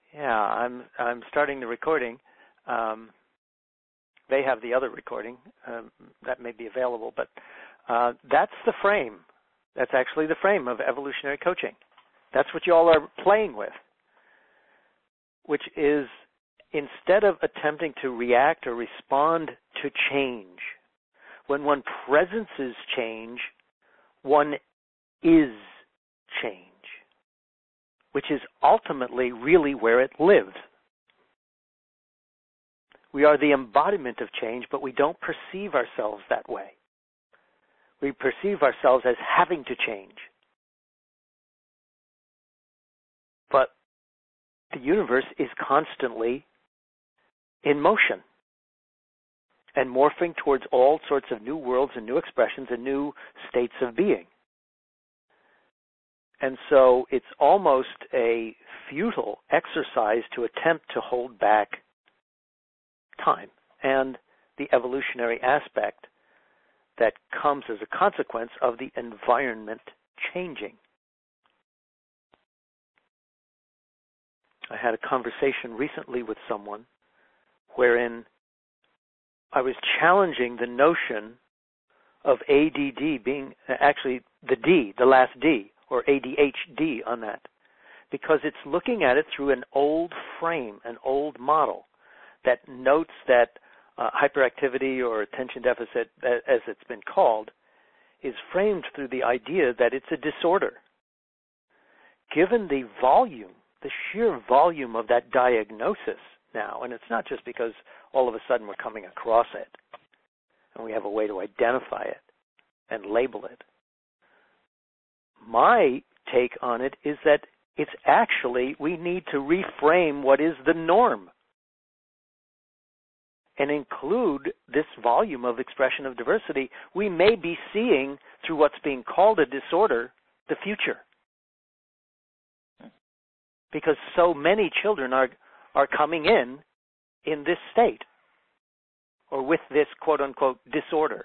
Yeah, I'm starting the recording. They have the other recording that may be available, but that's the frame. That's actually the frame of evolutionary coaching. That's what you all are playing with, which is instead of attempting to react or respond to change, when one presences change, one is change, which is ultimately really where it lives. We are the embodiment of change, but we don't perceive ourselves that way. We perceive ourselves as having to change. But the universe is constantly in motion and morphing towards all sorts of new worlds and new expressions and new states of being. And so it's almost a futile exercise to attempt to hold back time and the evolutionary aspect that comes as a consequence of the environment changing. I had a conversation recently with someone wherein I was challenging the notion of ADD being actually the D, the last D, or ADHD on that, because it's looking at it through an old frame, an old model that notes that hyperactivity or attention deficit, as it's been called, is framed through the idea that it's a disorder. Given the volume, the sheer volume of that diagnosis now, and it's not just because all of a sudden we're coming across it and we have a way to identify it and label it. My take on it is that it's actually, we need to reframe what is the norm and include this volume of expression of diversity. We may be seeing through what's being called a disorder the future, because so many children are coming in this state or with this quote-unquote disorder.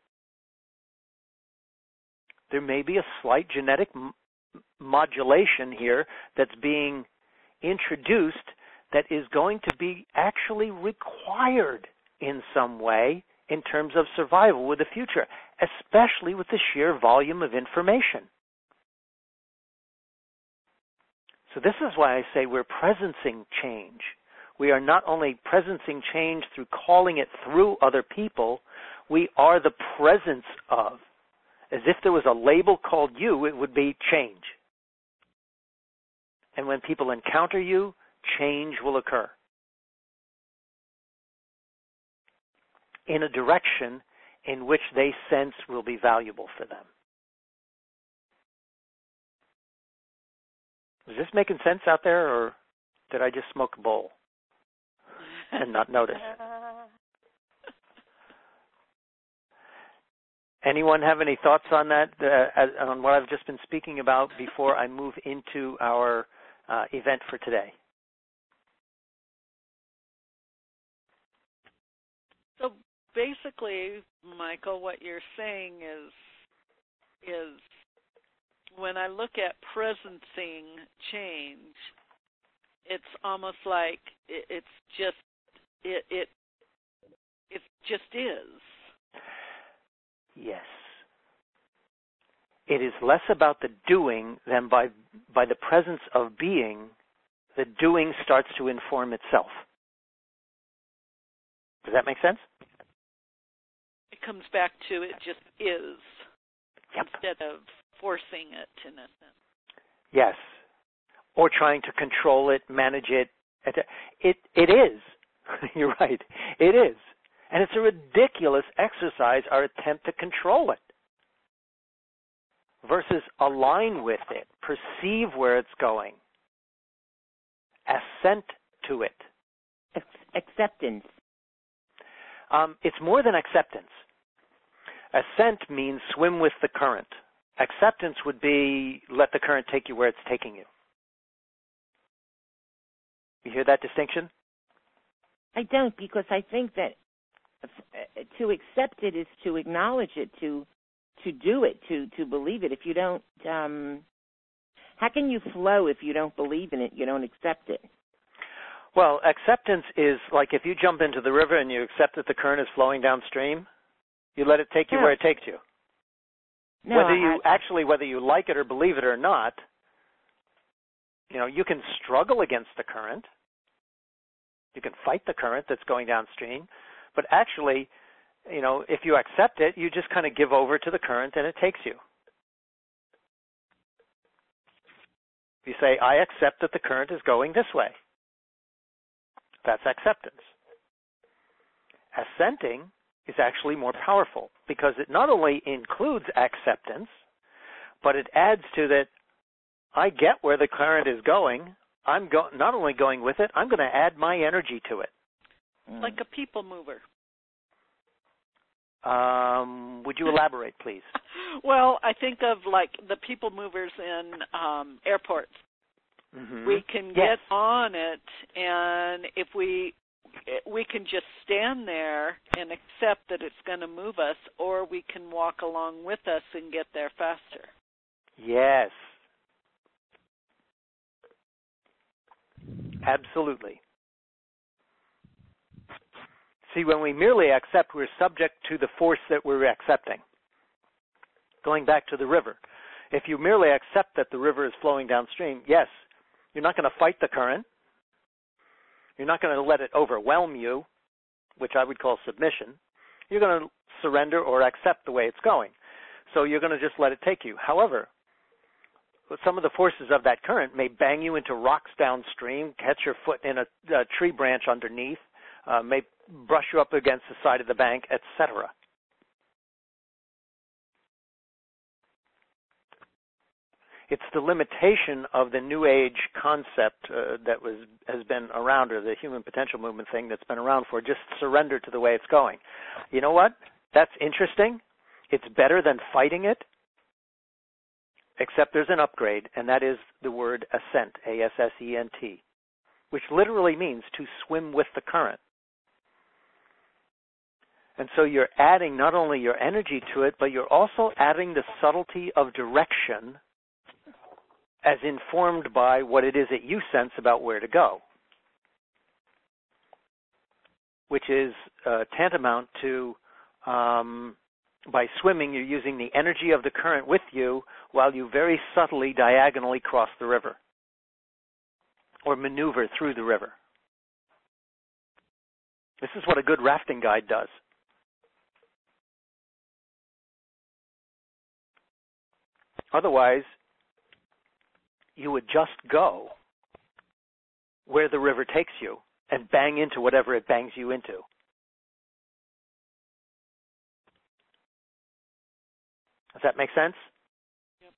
There may be a slight genetic modulation here that's being introduced that is going to be actually required in some way in terms of survival with the future, especially with the sheer volume of information. So this is why I say we're presencing change. We are not only presencing change through calling it through other people, we are the presence of. As if there was a label called you, it would be change. And when people encounter you, change will occur in a direction in which they sense will be valuable for them. Is this making sense out there, or did I just smoke a bowl and not notice? Anyone have any thoughts on that, on what I've just been speaking about before I move into our event for today? So basically, Michael, what you're saying is when I look at presencing change, it's almost like it just is. Yes. It is less about the doing than by the presence of being, the doing starts to inform itself. Does that make sense? It comes back to it just is. Yep. Instead of forcing it, in a sense. Yes. Or trying to control it, manage it. It is. You're right. It is. And it's a ridiculous exercise, our attempt to control it, versus align with it, perceive where it's going, assent to it. Acceptance. It's more than acceptance. Assent means swim with the current. Acceptance would be let the current take you where it's taking you. You hear that distinction? I don't, because I think that to accept it is to acknowledge it, to do it, to believe it. If you don't, how can you flow if you don't believe in it, you don't accept it? Well, acceptance is like if you jump into the river and you accept that the current is flowing downstream, you let it take you where it takes you. No, Whether you like it or believe it or not, you can struggle against the current. You can fight the current that's going downstream, but actually, if you accept it, you just kind of give over to the current and it takes you. You say, I accept that the current is going this way. That's acceptance. Assenting is actually more powerful because it not only includes acceptance, but it adds to that I get where the current is going. I'm not only going with it, I'm going to add my energy to it. Like a people mover. Would you elaborate, please? Well, I think of like the people movers in airports. Mm-hmm. We can get on it, and if we can just stand there and accept that it's going to move us, or we can walk along with us and get there faster. Yes. Absolutely. See, when we merely accept, we're subject to the force that we're accepting. Going back to the river. If you merely accept that the river is flowing downstream, yes, you're not going to fight the current. You're not going to let it overwhelm you, which I would call submission. You're going to surrender or accept the way it's going. So you're going to just let it take you. However, some of the forces of that current may bang you into rocks downstream, catch your foot in a tree branch underneath, may brush you up against the side of the bank, etc. It's the limitation of the New Age concept that has been around, or the human potential movement thing that's been around for just surrender to the way it's going. You know what? That's interesting. It's better than fighting it, except there's an upgrade, and that is the word assent, A-S-S-E-N-T, which literally means to swim with the current. And so you're adding not only your energy to it, but you're also adding the subtlety of direction as informed by what it is that you sense about where to go, which is tantamount to, by swimming, you're using the energy of the current with you while you very subtly diagonally cross the river or maneuver through the river. This is what a good rafting guide does. Otherwise, you would just go where the river takes you and bang into whatever it bangs you into. Does that make sense? Yep.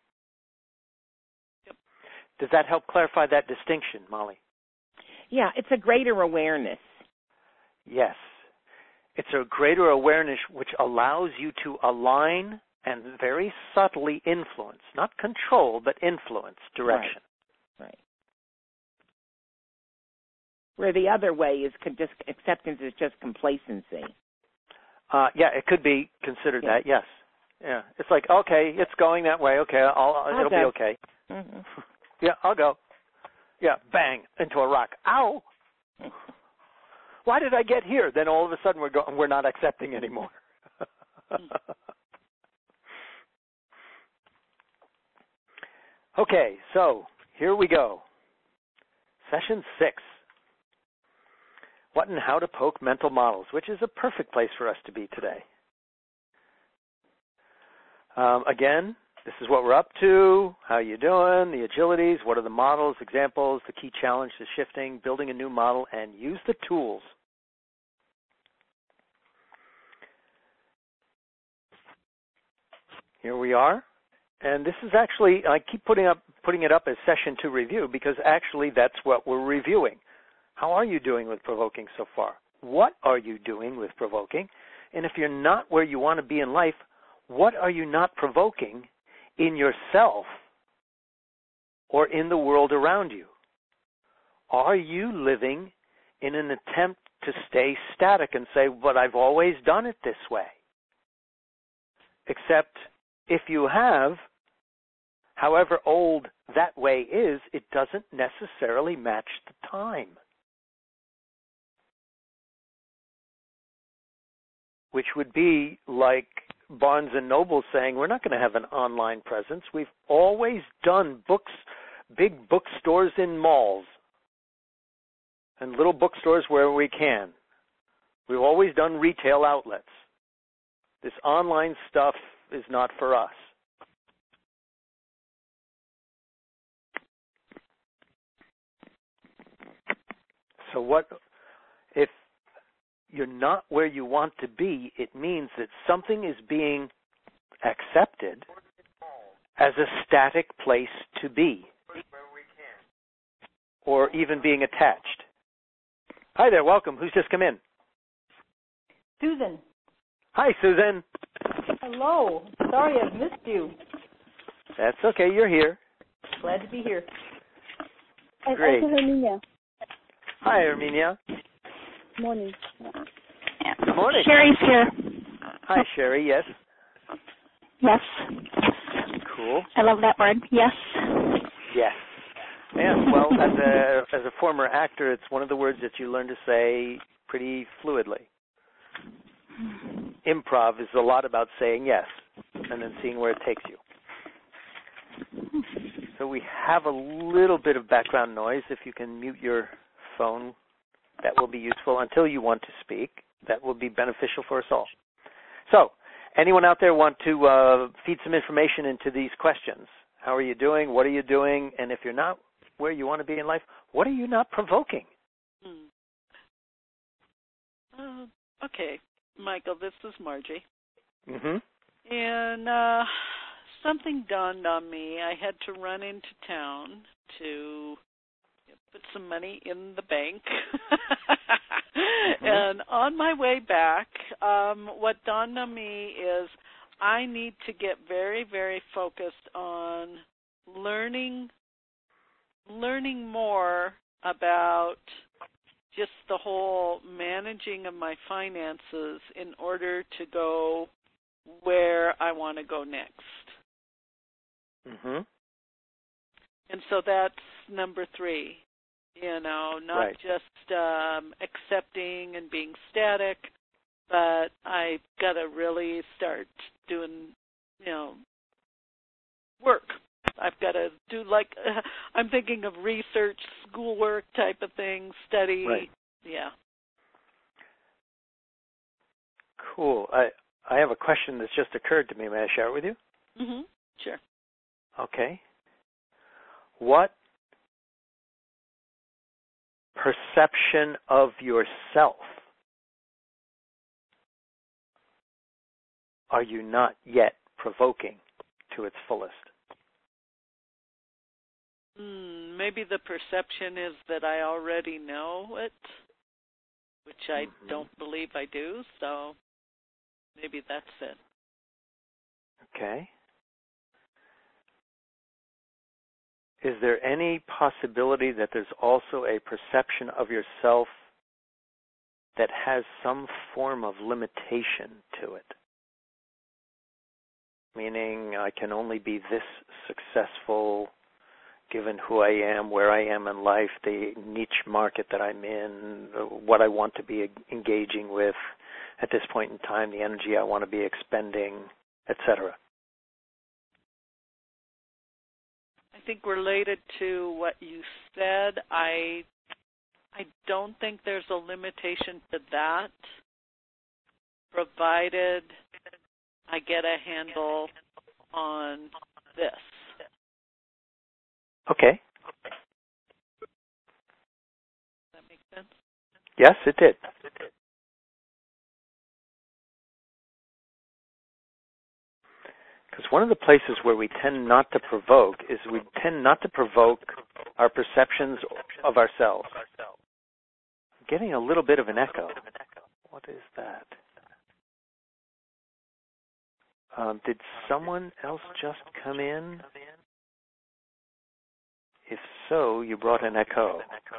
Yep. Does that help clarify that distinction, Molly? Yeah, it's a greater awareness. Yes. It's a greater awareness which allows you to align and very subtly influence, not control, but influence direction. Right. Where the other way is just acceptance is just complacency. Yeah, it could be considered that, yes. Yeah, it's like, okay, it's going that way. Okay, it'll be okay. Mm-hmm. Yeah, I'll go. Yeah, bang, into a rock. Ow! Why did I get here? Then all of a sudden we're not accepting anymore. Okay, so here we go. Session 6. What and how to poke mental models, which is a perfect place for us to be today. Again, this is what we're up to, how you doing, the agilities, what are the models, examples, the key challenge to shifting, building a new model, and use the tools. Here we are. And this is actually, I keep putting it up as session 2 review because actually that's what we're reviewing. How are you doing with provoking so far? What are you doing with provoking? And if you're not where you want to be in life, what are you not provoking in yourself or in the world around you? Are you living in an attempt to stay static and say, but I've always done it this way? Except if you have, however old that way is, it doesn't necessarily match the time. which would be like Barnes & Noble saying, we're not going to have an online presence. We've always done books, big bookstores in malls and little bookstores where we can. We've always done retail outlets. This online stuff is not for us. So what if you're not where you want to be? It means that something is being accepted as a static place to be, or even being attached. Hi there, welcome. Who's just come in? Susan. Hi, Susan. Hello. Sorry I've missed you. That's okay, you're here. Glad to be here. Great. Also Herminia. Hi, Armenia. Morning. Good morning. Sherry's here. Hi, Sherry, yes. Yes. Cool. I love that word. Yes. Yes. Yeah, well, as a former actor, it's one of the words that you learn to say pretty fluidly. Improv is a lot about saying yes and then seeing where it takes you. So we have a little bit of background noise. If you can mute your phone, that will be useful until you want to speak. That will be beneficial for us all. So, anyone out there want to feed some information into these questions? How are you doing? What are you doing? And if you're not where you want to be in life, what are you not provoking? Okay, Michael, this is Margie. Mm-hmm. And something dawned on me. I had to run into town to put some money in the bank. And on my way back, what dawned on me is I need to get very, very focused on learning more about just the whole managing of my finances in order to go where I want to go next. Mm-hmm. And so that's number 3. Not just accepting and being static, but I've got to really start doing, work. I've got to do I'm thinking of research, schoolwork type of thing, study. Right. Yeah. Cool. I have a question that's just occurred to me. May I share it with you? Mm-hmm. Sure. Okay. What perception of yourself are you not yet provoking to its fullest? Maybe the perception is that I already know it, which I don't believe I do, so maybe that's it. Okay. Is there any possibility that there's also a perception of yourself that has some form of limitation to it? Meaning, I can only be this successful given who I am, where I am in life, the niche market that I'm in, what I want to be engaging with at this point in time, the energy I want to be expending, etc. I think related to what you said, I don't think there's a limitation to that, provided I get a handle on this. Okay. Does that make sense? Yes, it did. Because one of the places where we tend not to provoke is we tend not to provoke our perceptions of ourselves. I'm getting a little bit of an echo. What is that? Did someone else just come in? If so, you brought an echo.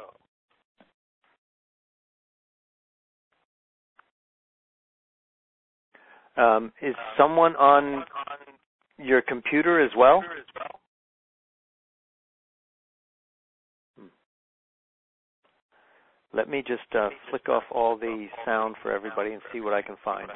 Is someone on your computer as well? Let me just flick off all the sound for everybody and see what I can find.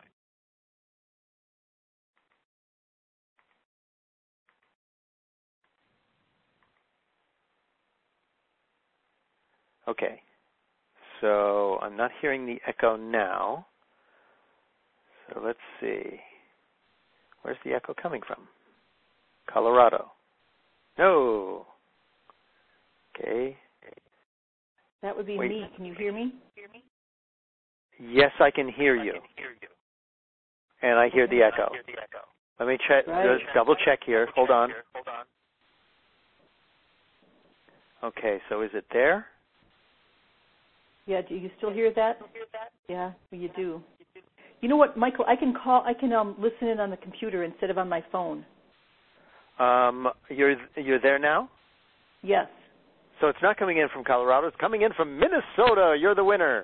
Okay. So I'm not hearing the echo now. So let's see. Where's the echo coming from? Colorado. No. Okay. That would be me. Can you hear me? Yes, I can hear you. And I hear the echo. Let me check. Right. Double check here. Hold on. Okay, so is it there? Yeah, do you still hear that? Yeah, you do. You know what, Michael? I can listen in on the computer instead of on my phone. You're there now? Yes. So it's not coming in from Colorado. It's coming in from Minnesota. You're the winner.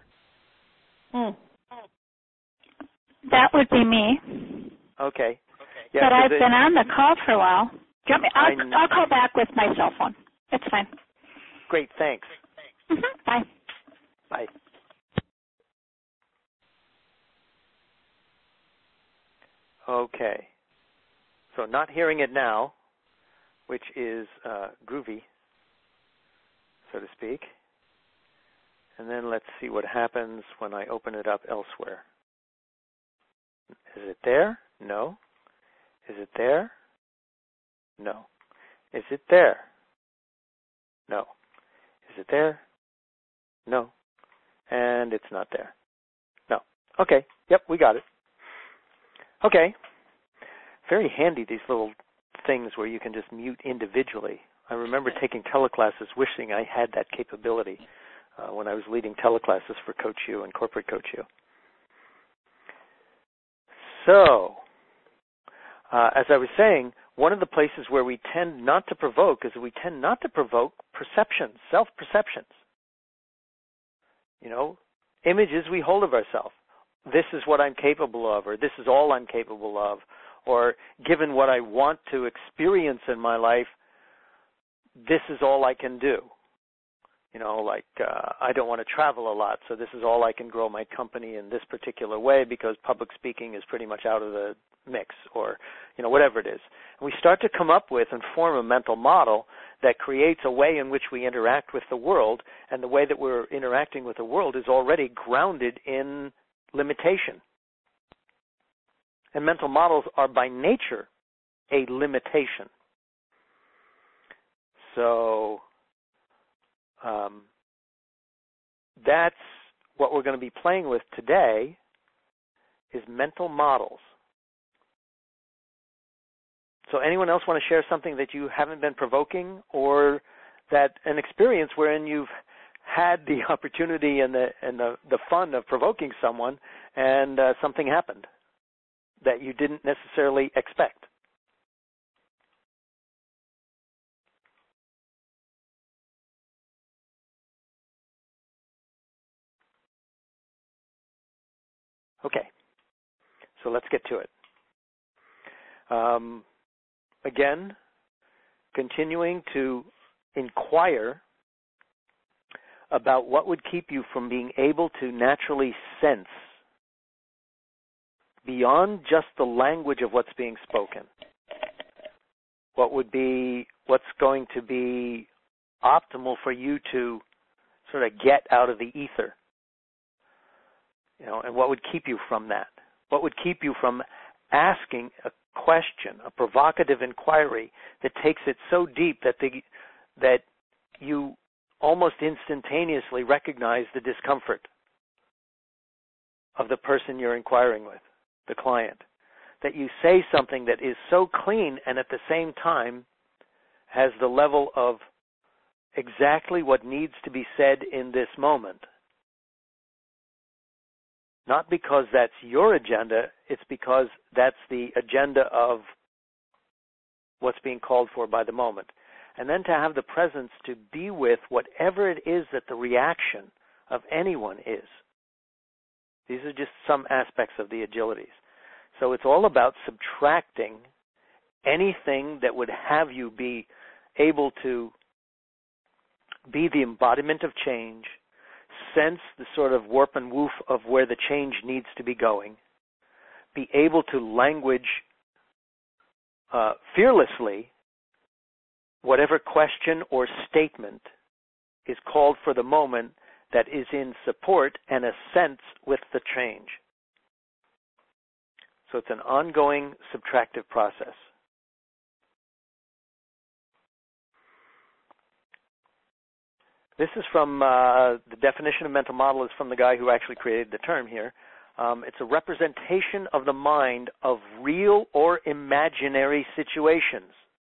That would be me. Okay. Yeah, but I've been on the call for a while. Do you want me? I'll call back with my cell phone. It's fine. Great, thanks. Bye. Bye. Okay. So not hearing it now, which is groovy, so to speak. And then let's see what happens when I open it up elsewhere. Is it there? No. Is it there? No. Is it there? No. Is it there? No. And it's not there. No. Okay. Yep, we got it. Okay. Very handy, these little things where you can just mute individually. I remember taking teleclasses wishing I had that capability when I was leading teleclasses for Coach U and Corporate Coach U. So, as I was saying, one of the places where we tend not to provoke is we tend not to provoke perceptions, self-perceptions. You know, images we hold of ourselves. This is what I'm capable of, or this is all I'm capable of, or given what I want to experience in my life, this is all I can do. You know, like I don't want to travel a lot, so this is all I can grow my company in this particular way because public speaking is pretty much out of the mix, or, you know, whatever it is. And we start to come up with and form a mental model that creates a way in which we interact with the world, and the way that we're interacting with the world is already grounded in limitation. And mental models are by nature a limitation. So that's what we're going to be playing with today, is mental models. So anyone else want to share something that you haven't been provoking, or that an experience wherein you've had the opportunity and the fun of provoking someone and something happened that you didn't necessarily expect? Okay, so let's get to it. Again, continuing to inquire about what would keep you from being able to naturally sense beyond just the language of what's being spoken. What's going to be optimal for you to sort of get out of the ether? You know, and what would keep you from that? What would keep you from asking a question, a provocative inquiry that takes it so deep that you almost instantaneously recognize the discomfort of the person you're inquiring with, the client? That you say something that is so clean and at the same time has the level of exactly what needs to be said in this moment. Not because that's your agenda, it's because that's the agenda of what's being called for by the moment. And then to have the presence to be with whatever it is that the reaction of anyone is. These are just some aspects of the agilities. So it's all about subtracting anything that would have you be able to be the embodiment of change, sense the sort of warp and woof of where the change needs to be going, be able to language fearlessly whatever question or statement is called for the moment that is in support and assents with the change. So it's an ongoing subtractive process. This is from the definition of mental model is from the guy who actually created the term here. It's a representation of the mind of real or imaginary situations.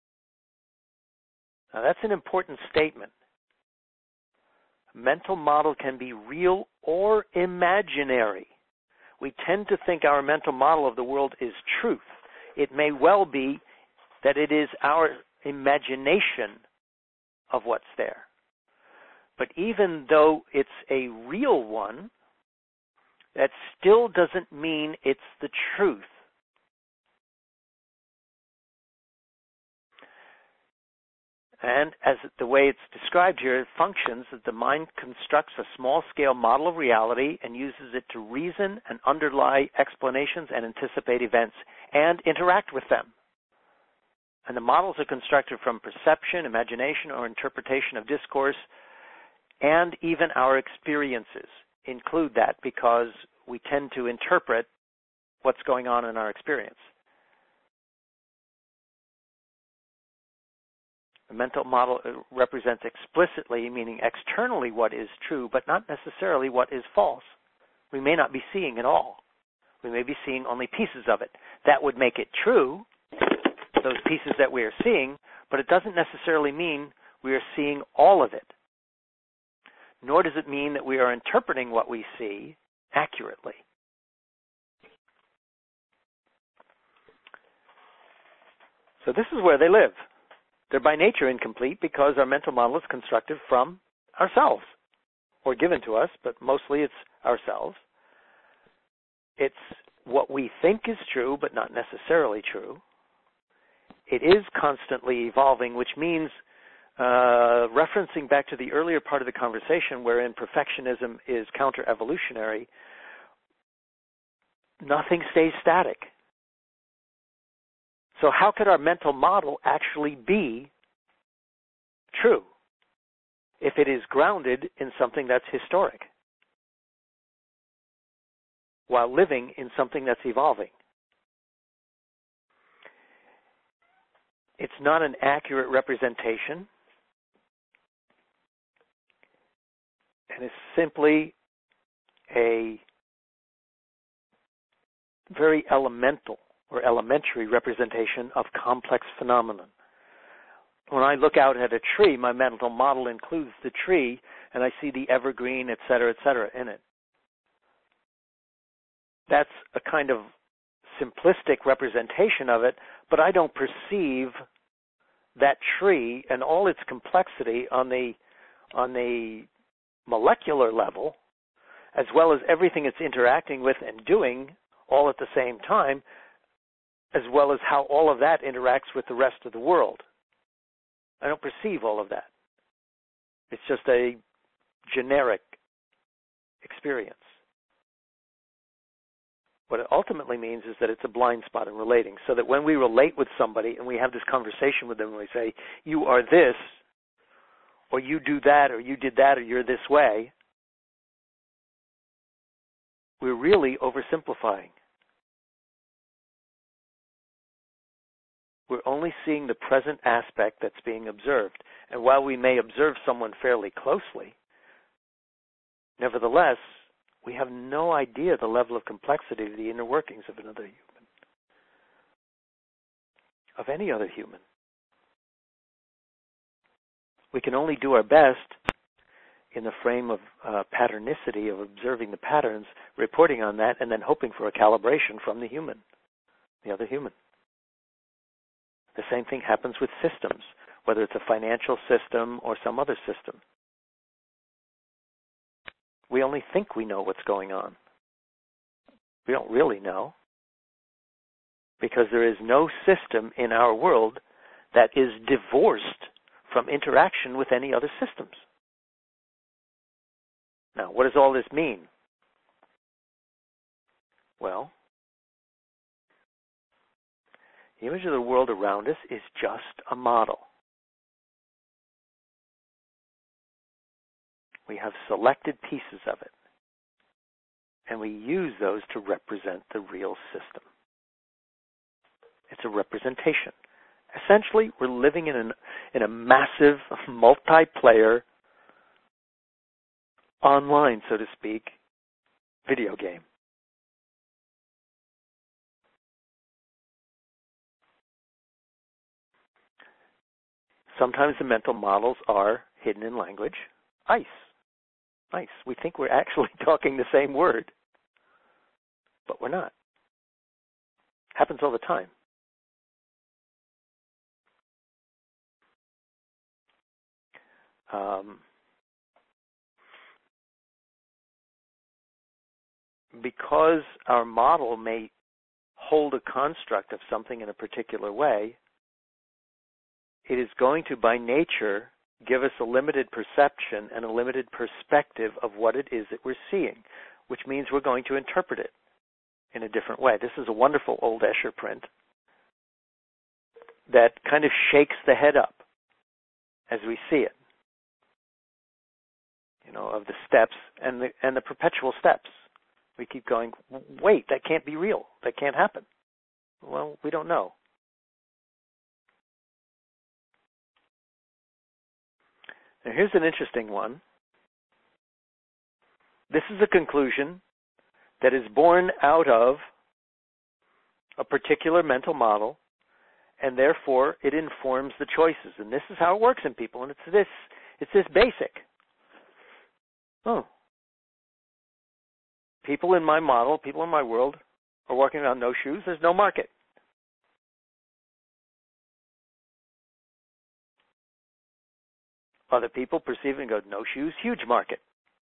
Now that's an important statement. Mental model can be real or imaginary. We tend to think our mental model of the world is truth. It may well be that it is our imagination of what's there. But even though it's a real one, that still doesn't mean it's the truth. And as the way it's described here, it functions that the mind constructs a small-scale model of reality and uses it to reason and underlie explanations and anticipate events and interact with them. And the models are constructed from perception, imagination, or interpretation of discourse, and even our experiences include that because we tend to interpret what's going on in our experience. The mental model represents explicitly, meaning externally, what is true, but not necessarily what is false. We may not be seeing it all. We may be seeing only pieces of it. That would make it true, those pieces that we are seeing, but it doesn't necessarily mean we are seeing all of it. Nor does it mean that we are interpreting what we see accurately. So this is where they live. They're by nature incomplete because our mental model is constructed from ourselves, or given to us, but mostly it's ourselves. It's what we think is true, but not necessarily true. It is constantly evolving, which means, referencing back to the earlier part of the conversation wherein perfectionism is counter-evolutionary, nothing stays static. So how could our mental model actually be true if it is grounded in something that's historic while living in something that's evolving? It's not an accurate representation, and it's simply a very elemental or elementary representation of complex phenomenon. When I look out at a tree, my mental model includes the tree, and I see the evergreen, et cetera, in it. That's a kind of simplistic representation of it, but I don't perceive that tree and all its complexity on the molecular level, as well as everything it's interacting with and doing all at the same time, as well as how all of that interacts with the rest of the world. I don't perceive all of that. It's just a generic experience. What it ultimately means is that it's a blind spot in relating, so that when we relate with somebody and we have this conversation with them and we say, you are this, or you do that, or you did that, or you're this way, we're really oversimplifying. We're only seeing the present aspect that's being observed. And while we may observe someone fairly closely, nevertheless, we have no idea the level of complexity of the inner workings of another human, of any other human. We can only do our best in the frame of patternicity, of observing the patterns, reporting on that, and then hoping for a calibration from the human, the other human. The same thing happens with systems, whether it's a financial system or some other system. We only think we know what's going on. We don't really know, because there is no system in our world that is divorced from interaction with any other systems. Now, what does all this mean? Well, the image of the world around us is just a model. We have selected pieces of it, and we use those to represent the real system. It's a representation. Essentially, we're living in a massive, multiplayer, online, so to speak, video game. Sometimes the mental models are hidden in language. Ice. We think we're actually talking the same word, but we're not. Happens all the time. Because our model may hold a construct of something in a particular way, it is going to, by nature, give us a limited perception and a limited perspective of what it is that we're seeing, which means we're going to interpret it in a different way. This is a wonderful old Escher print that kind of shakes the head up as we see it, of the steps and the perpetual steps. We keep going, wait, that can't be real. That can't happen. Well, we don't know. Now, here's an interesting one. This is a conclusion that is born out of a particular mental model, and therefore it informs the choices. And this is how it works in people, and it's this basic. People in my model, people in my world are walking around no shoes. There's no market. Other people perceive it and go, no shoes, huge market.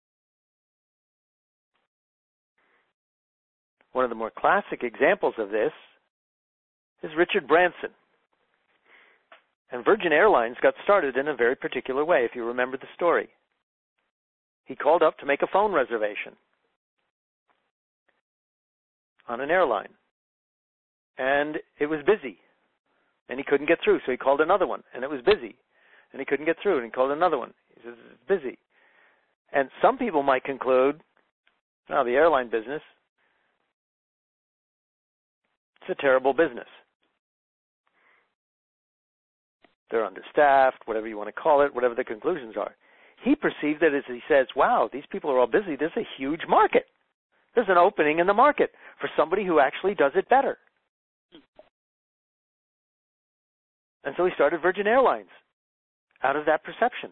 One of the more classic examples of this is Richard Branson. And Virgin Airlines got started in a very particular way, if you remember the story. He called up to make a phone reservation on an airline. And it was busy. And he couldn't get through, so he called another one. And it was busy. And he couldn't get through, and he called another one. He says, it's busy. And some people might conclude, the airline business, it's a terrible business. They're understaffed, whatever you want to call it, whatever the conclusions are. He perceived that as he says, wow, these people are all busy. There's a huge market. There's an opening in the market for somebody who actually does it better. And so he started Virgin Airlines out of that perception.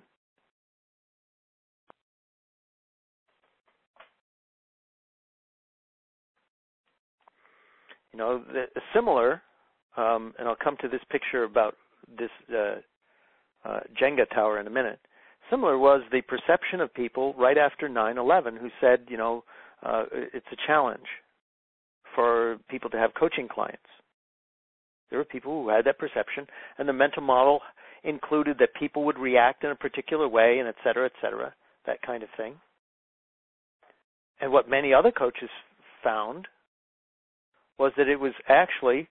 Similar, and I'll come to this picture about this Jenga tower in a minute. Similar was the perception of people right after 9/11 who said, it's a challenge for people to have coaching clients. There were people who had that perception, and the mental model included that people would react in a particular way, and et cetera, that kind of thing. And what many other coaches found was that it was actually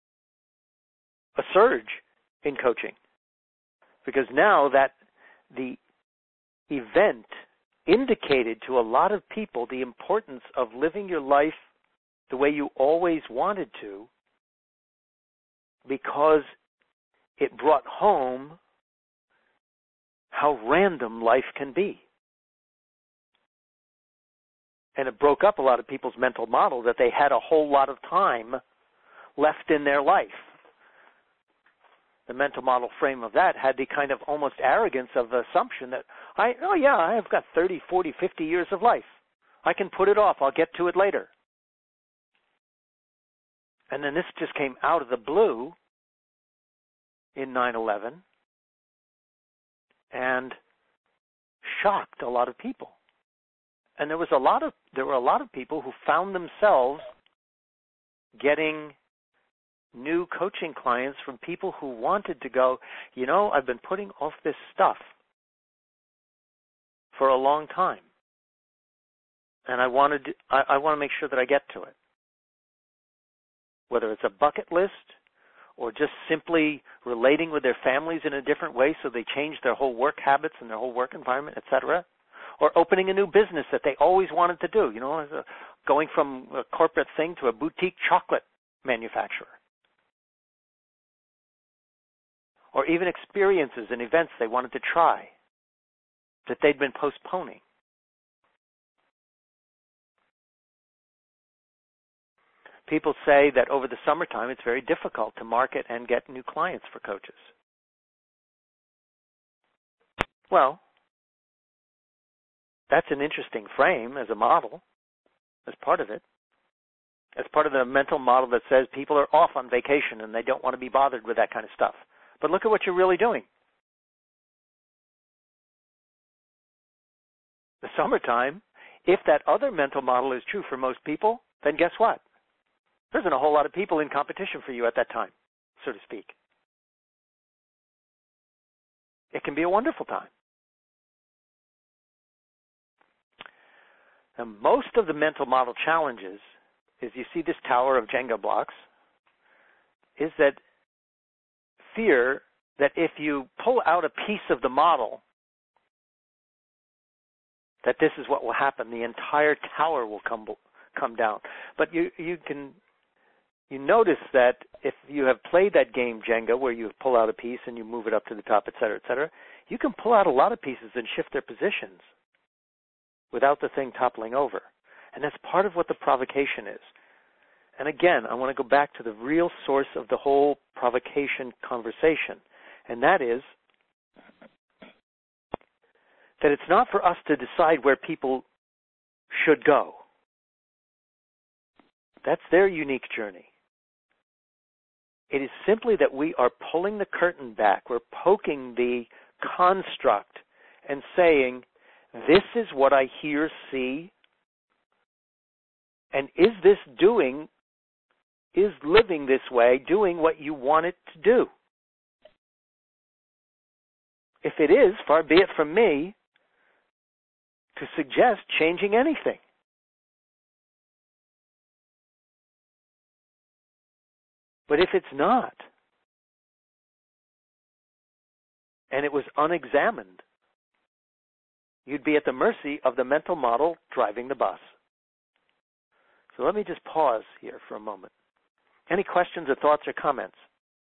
a surge in coaching, because now that the event indicated to a lot of people the importance of living your life the way you always wanted to, because it brought home how random life can be. And it broke up a lot of people's mental model that they had a whole lot of time left in their life. The mental model frame of that had the kind of almost arrogance of the assumption that, I have got 30, 40, 50 years of life. I can put it off. I'll get to it later. And then this just came out of the blue in 9/11 and shocked a lot of people. And there were a lot of people who found themselves getting new coaching clients from people who wanted to go, I've been putting off this stuff for a long time. and I want to make sure that I get to it. Whether it's a bucket list or just simply relating with their families in a different way so they change their whole work habits and their whole work environment, etc., or opening a new business that they always wanted to do, going from a corporate thing to a boutique chocolate manufacturer. Or even experiences and events they wanted to try that they'd been postponing. People say that over the summertime it's very difficult to market and get new clients for coaches. Well, that's an interesting frame as a model, as part of it. As part of the mental model that says people are off on vacation and they don't want to be bothered with that kind of stuff. But look at what you're really doing. The summertime, if that other mental model is true for most people, then guess what? There isn't a whole lot of people in competition for you at that time, so to speak. It can be a wonderful time. Now, most of the mental model challenges is you see this tower of Jenga blocks, is that fear that if you pull out a piece of the model, that this is what will happen. The entire tower will come down. But you notice that if you have played that game Jenga where you pull out a piece and you move it up to the top, et cetera, you can pull out a lot of pieces and shift their positions without the thing toppling over. And that's part of what the provocation is. And again, I want to go back to the real source of the whole provocation conversation, and that is that it's not for us to decide where people should go. That's their unique journey. It is simply that we are pulling the curtain back. We're poking the construct and saying, this is what I hear, see, and is living this way doing what you want it to do? If it is, far be it from me to suggest changing anything. But if it's not, and it was unexamined, you'd be at the mercy of the mental model driving the bus. So let me just pause here for a moment. Any questions or thoughts or comments?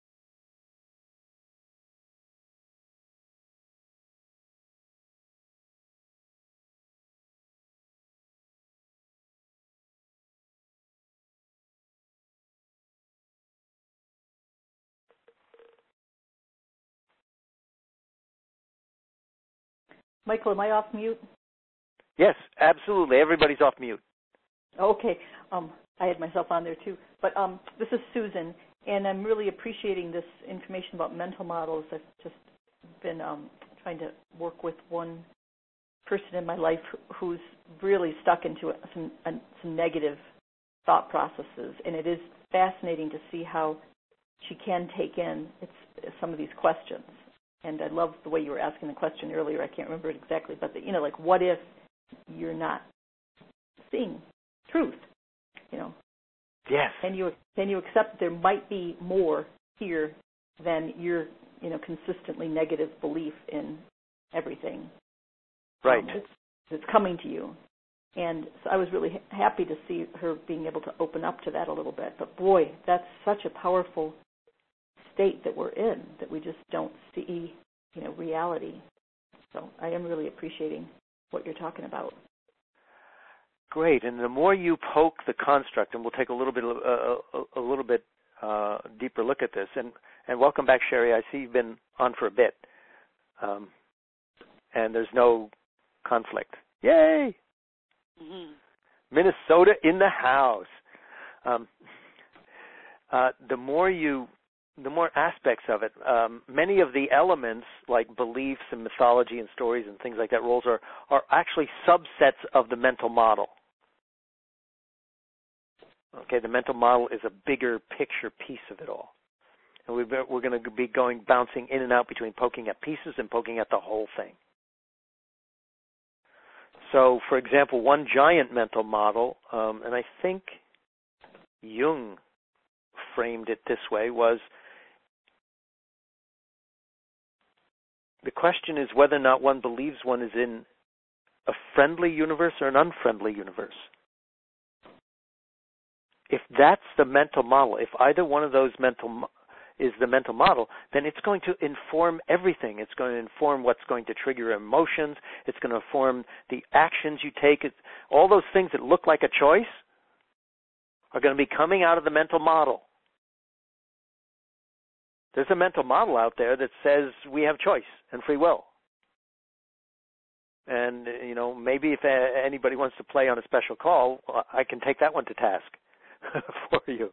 Michael, am I off mute? Yes, absolutely. Everybody's off mute. Okay. I had myself on there too. But this is Susan, and I'm really appreciating this information about mental models. I've just been trying to work with one person in my life who's really stuck into some negative thought processes, and it is fascinating to see how she can take in some of these questions. And I love the way you were asking the question earlier. I can't remember it exactly, but like, what if you're not seeing truth? Yes. Can you accept that there might be more here than your consistently negative belief in everything? Right. That's coming to you. And so I was really happy to see her being able to open up to that a little bit. But boy, that's such a powerful state that we're in, that we just don't see, reality. So I am really appreciating what you're talking about. Great, and the more you poke the construct, and we'll take a little bit deeper look at this. And welcome back, Sherry. I see you've been on for a bit, and there's no conflict. Yay! Mm-hmm. Minnesota in the house. The more aspects of it, many of the elements like beliefs and mythology and stories and things like that, roles are actually subsets of the mental model. Okay, the mental model is a bigger picture piece of it all. And we're going to be bouncing in and out between poking at pieces and poking at the whole thing. So, for example, one giant mental model, and I think Jung framed it this way, was the question is whether or not one believes one is in a friendly universe or an unfriendly universe. If that's the mental model, if either one of those is the mental model, then it's going to inform everything. It's going to inform what's going to trigger your emotions. It's going to inform the actions you take. All those things that look like a choice are going to be coming out of the mental model. There's a mental model out there that says we have choice and free will. And, maybe if anybody wants to play on a special call, I can take that one to task for you.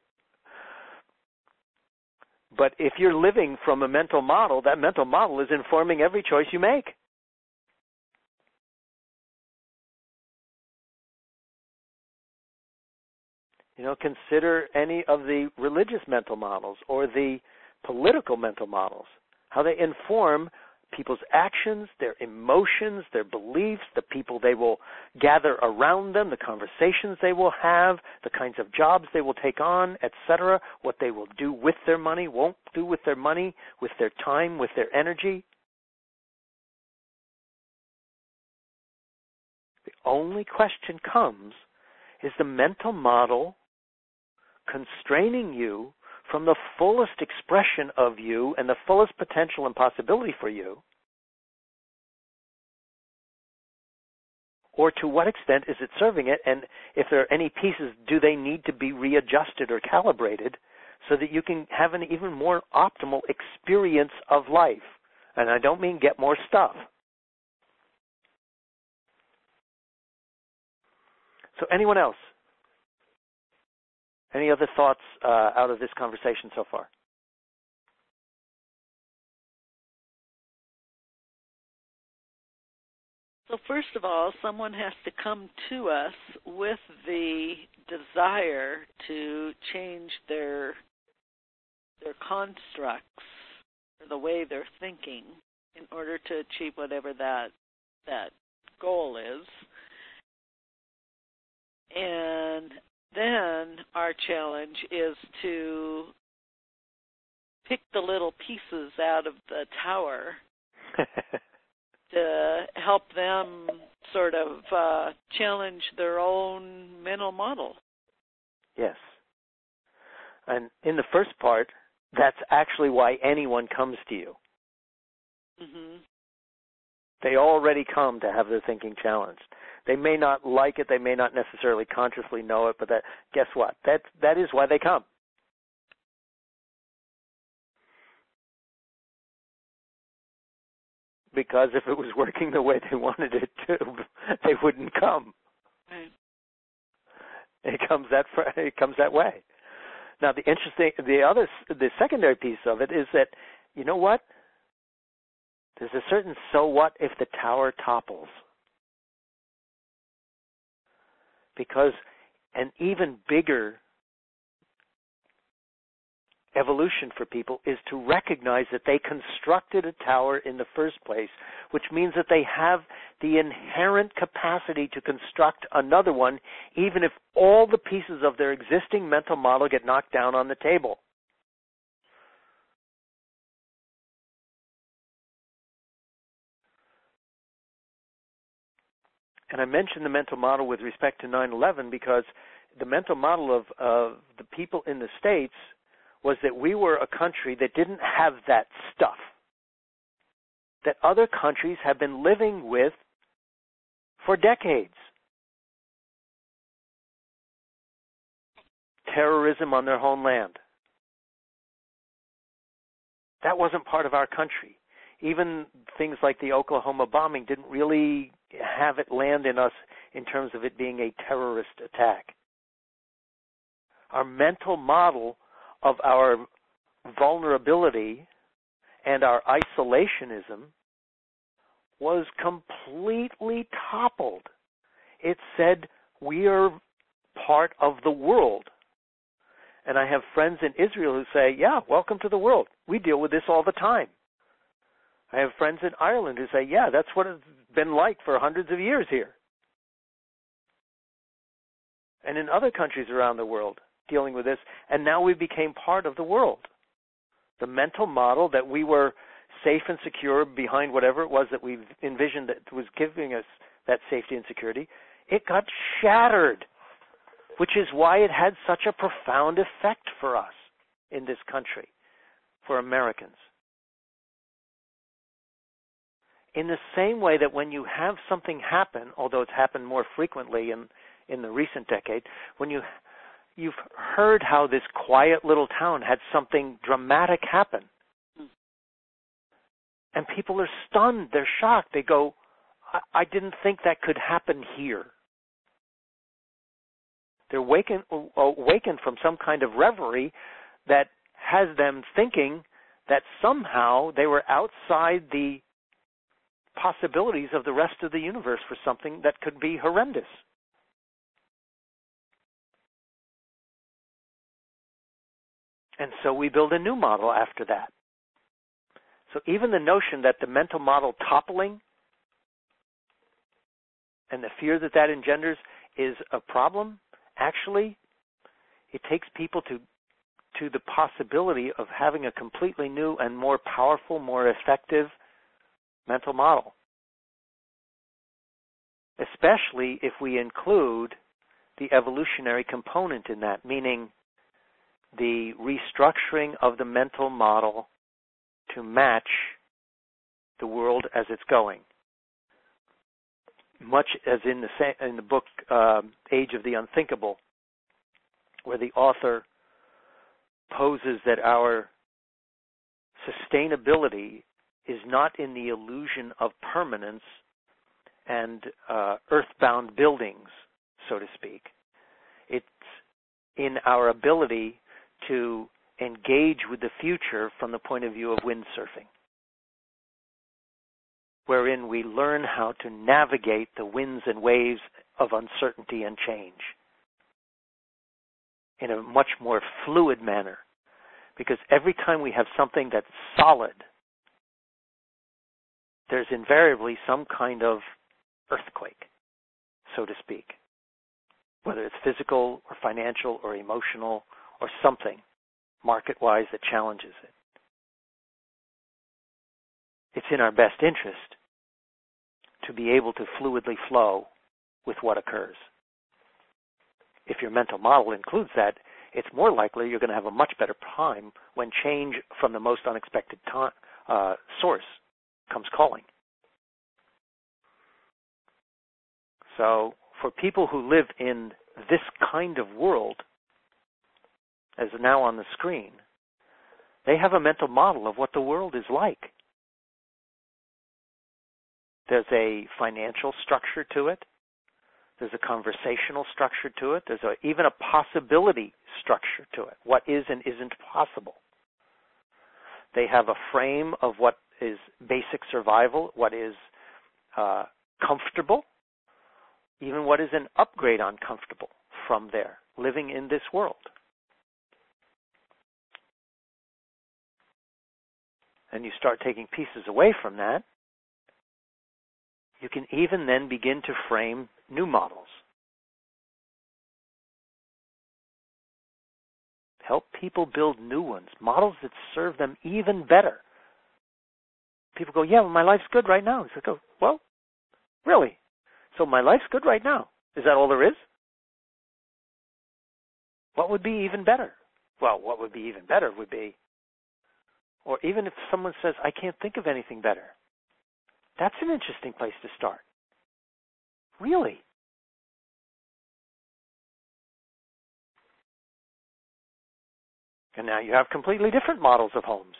But if you're living from a mental model, that mental model is informing every choice you make. Consider any of the religious mental models or the political mental models, how they inform people's actions, their emotions, their beliefs, the people they will gather around them, the conversations they will have, the kinds of jobs they will take on, etc., what they will do with their money, won't do with their money, with their time, with their energy. The only question comes, is the mental model constraining you from the fullest expression of you and the fullest potential and possibility for you? Or to what extent is it serving it? And if there are any pieces, do they need to be readjusted or calibrated so that you can have an even more optimal experience of life? And I don't mean get more stuff. So anyone else? Any other thoughts out of this conversation so far? So first of all, someone has to come to us with the desire to change their constructs or the way they're thinking in order to achieve whatever that goal is. And then our challenge is to pick the little pieces out of the tower to help them sort of challenge their own mental model. Yes. And in the first part, that's actually why anyone comes to you. Mm-hmm. They already come to have their thinking challenged. They may not like it, they may not necessarily consciously know it, but guess what? That is why they come. Because if it was working the way they wanted it to, they wouldn't come. Right. It comes that way. Now the secondary piece of it is that, you know what? There's a certain so what if the tower topples? Because an even bigger evolution for people is to recognize that they constructed a tower in the first place, which means that they have the inherent capacity to construct another one, even if all the pieces of their existing mental model get knocked down on the table. And I mentioned the mental model with respect to 9/11 because the mental model of the people in the States was that we were a country that didn't have that stuff that other countries have been living with for decades. Terrorism on their homeland. That wasn't part of our country. Even things like the Oklahoma bombing didn't really have it land in us in terms of it being a terrorist attack. Our mental model of our vulnerability and our isolationism was completely toppled. It said we are part of the world. And I have friends in Israel who say, yeah, welcome to the world. We deal with this all the time. I have friends in Ireland who say, yeah, that's what it's been like for hundreds of years here. and in other countries around the world dealing with this, and now we became part of the world. The mental model that we were safe and secure behind whatever it was that we envisioned that was giving us that safety and security, it got shattered, which is why it had such a profound effect for us in this country, for Americans. In the same way that when you have something happen, although it's happened more frequently in the recent decade, when you've heard how this quiet little town had something dramatic happen. And people are stunned, they're shocked. They go, I didn't think that could happen here. They're awakened from some kind of reverie that has them thinking that somehow they were outside the possibilities of the rest of the universe for something that could be horrendous. And so we build a new model after that. So even the notion that the mental model toppling and the fear that that engenders is a problem, actually, it takes people to the possibility of having a completely new and more powerful, more effective mental model. Especially if we include the evolutionary component in that, meaning the restructuring of the mental model to match the world as it's going. Much as in the book Age of the Unthinkable, where the author poses that our sustainability is not in the illusion of permanence and earthbound buildings, so to speak. It's in our ability to engage with the future from the point of view of windsurfing, wherein we learn how to navigate the winds and waves of uncertainty and change in a much more fluid manner. Because every time we have something that's solid, there's invariably some kind of earthquake, so to speak, whether it's physical or financial or emotional or something market-wise that challenges it. It's in our best interest to be able to fluidly flow with what occurs. If your mental model includes that, it's more likely you're going to have a much better time when change from the most unexpected source comes calling. So for people who live in this kind of world, as now on the screen, they have a mental model of what the world is like. There's a financial structure to it. There's a conversational structure to it. There's even a possibility structure to it. What is and isn't possible. They have a frame of what is basic survival, what is comfortable, even what is an upgrade on comfortable from there, living in this world. And you start taking pieces away from that, you can even then begin to frame new models. Help people build new ones, models that serve them even better. People go, yeah, well, my life's good right now. So I go, well, really? So my life's good right now. Is that all there is? What would be even better? Well, what would be even better would be, or even if someone says, I can't think of anything better. That's an interesting place to start. Really? And now you have completely different models of homes.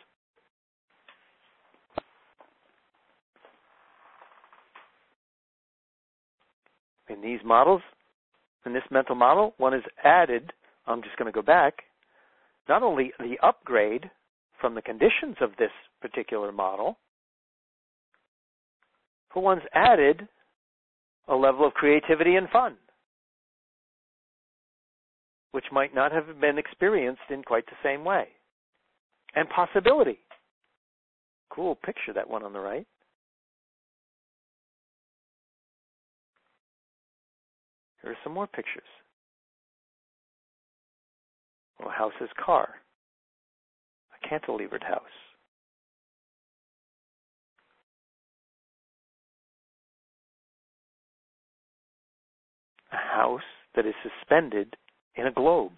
In these models, in this mental model, one is added, I'm just going to go back, not only the upgrade from the conditions of this particular model, but one's added a level of creativity and fun, which might not have been experienced in quite the same way. And possibility. Cool picture, that one on the right. Here are some more pictures. Well, house is car. A cantilevered house. A house that is suspended in a globe.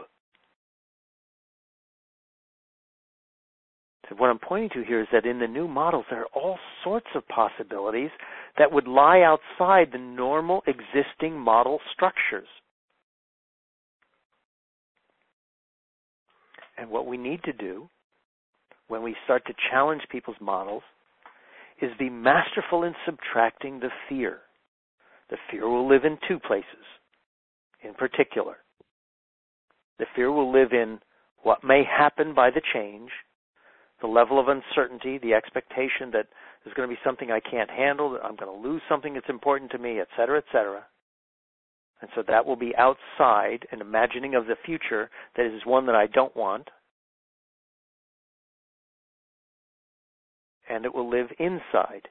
So what I'm pointing to here is that in the new models, there are all sorts of possibilities that would lie outside the normal existing model structures. And what we need to do when we start to challenge people's models is be masterful in subtracting the fear. The fear will live in two places in particular. The fear will live in what may happen by the change, the level of uncertainty, the expectation that there's going to be something I can't handle, that I'm going to lose something that's important to me, et cetera, et cetera. And so that will be outside an imagining of the future that is one that I don't want. And it will live inside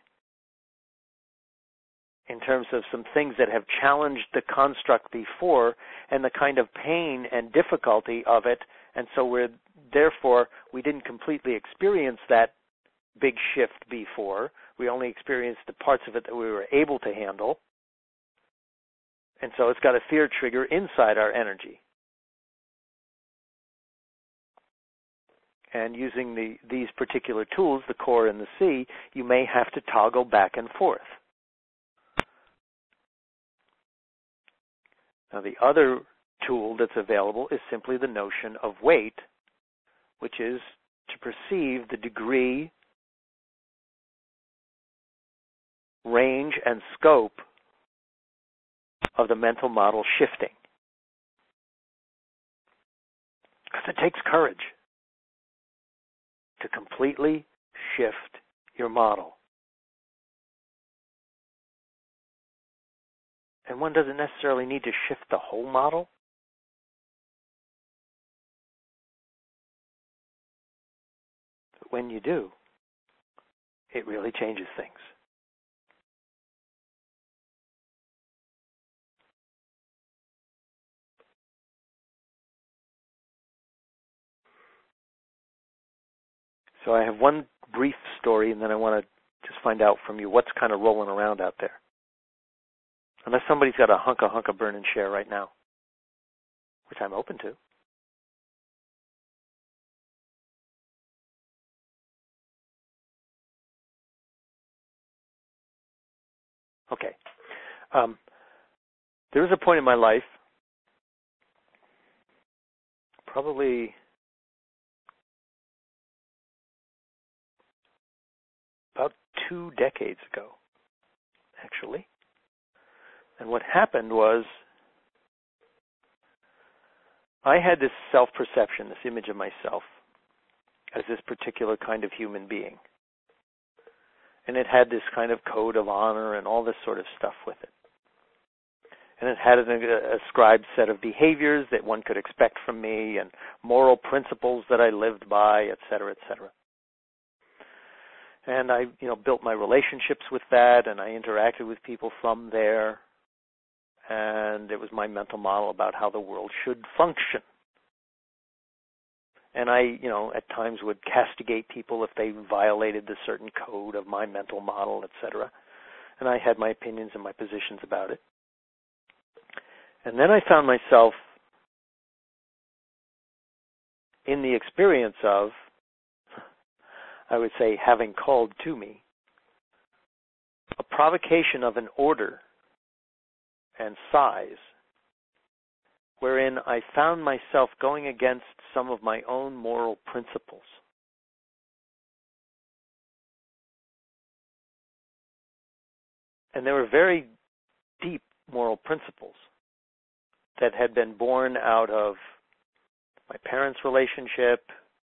in terms of some things that have challenged the construct before and the kind of pain and difficulty of it. And so therefore, we didn't completely experience that big shift before. We only experienced the parts of it that we were able to handle. And so it's got a fear trigger inside our energy. And using these particular tools, the core and the C, you may have to toggle back and forth. Now the other tool that's available is simply the notion of weight, which is to perceive the degree, range, and scope of the mental model shifting. Because it takes courage to completely shift your model. And one doesn't necessarily need to shift the whole model. But when you do, it really changes things. So I have one brief story, and then I want to just find out from you what's kind of rolling around out there. Unless somebody's got a hunka burn and share right now, which I'm open to. Okay. There was a point in my life, probably about 2 decades ago, actually. And what happened was I had this self-perception, this image of myself as this particular kind of human being. And it had this kind of code of honor and all this sort of stuff with it. And it had an ascribed set of behaviors that one could expect from me and moral principles that I lived by, et cetera, et cetera. And I, built my relationships with that, and I interacted with people from there. And it was my mental model about how the world should function. And I, at times would castigate people if they violated the certain code of my mental model, et cetera. And I had my opinions and my positions about it. And then I found myself in the experience of, I would say, having called to me a provocation of an order and size, wherein I found myself going against some of my own moral principles. And they were very deep moral principles that had been born out of my parents' relationship,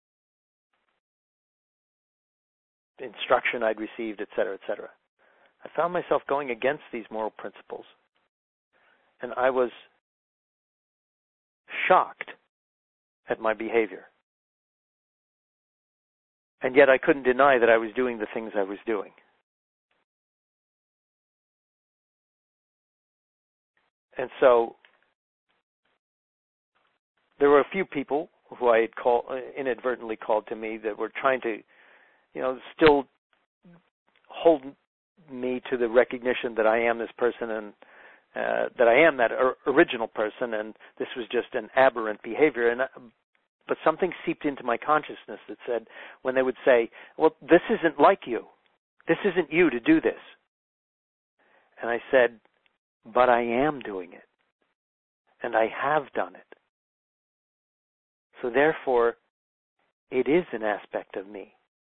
the instruction I'd received, et cetera, et cetera. I found myself going against these moral principles. And I was shocked at my behavior. And yet I couldn't deny that I was doing the things I was doing. And so there were a few people who I had inadvertently called to me, that were trying to, still hold me to the recognition that I am this person and that I am that original person, and this was just an aberrant behavior. But something seeped into my consciousness that said, when they would say, well, this isn't like you. This isn't you to do this. And I said, but I am doing it. And I have done it. So therefore, it is an aspect of me.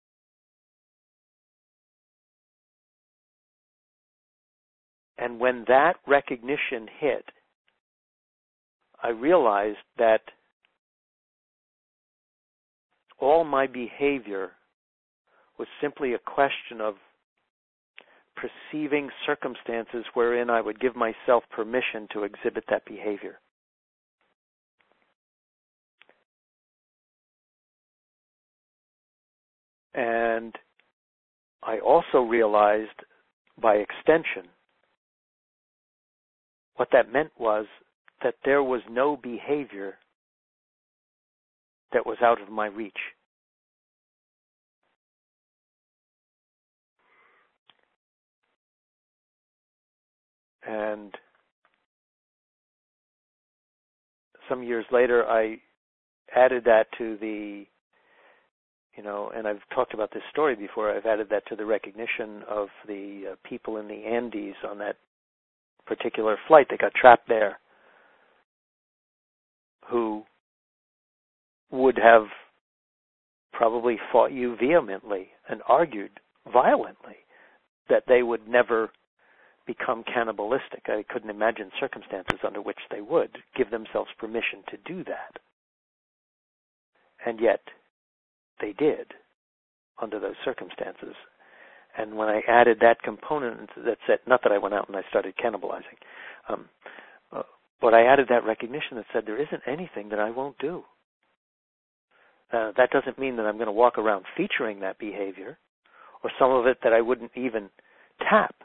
And when that recognition hit, I realized that all my behavior was simply a question of perceiving circumstances wherein I would give myself permission to exhibit that behavior. And I also realized, by extension, what that meant was that there was no behavior that was out of my reach. And some years later, I added that to the, and I've talked about this story before, I've added that to the recognition of the people in the Andes on that particular flight that got trapped there, who would have probably fought you vehemently and argued violently that they would never become cannibalistic. I couldn't imagine circumstances under which they would give themselves permission to do that. And yet, they did under those circumstances. And when I added that component that said, not that I went out and I started cannibalizing, but I added that recognition that said there isn't anything that I won't do. That doesn't mean that I'm going to walk around featuring that behavior, or some of it that I wouldn't even tap.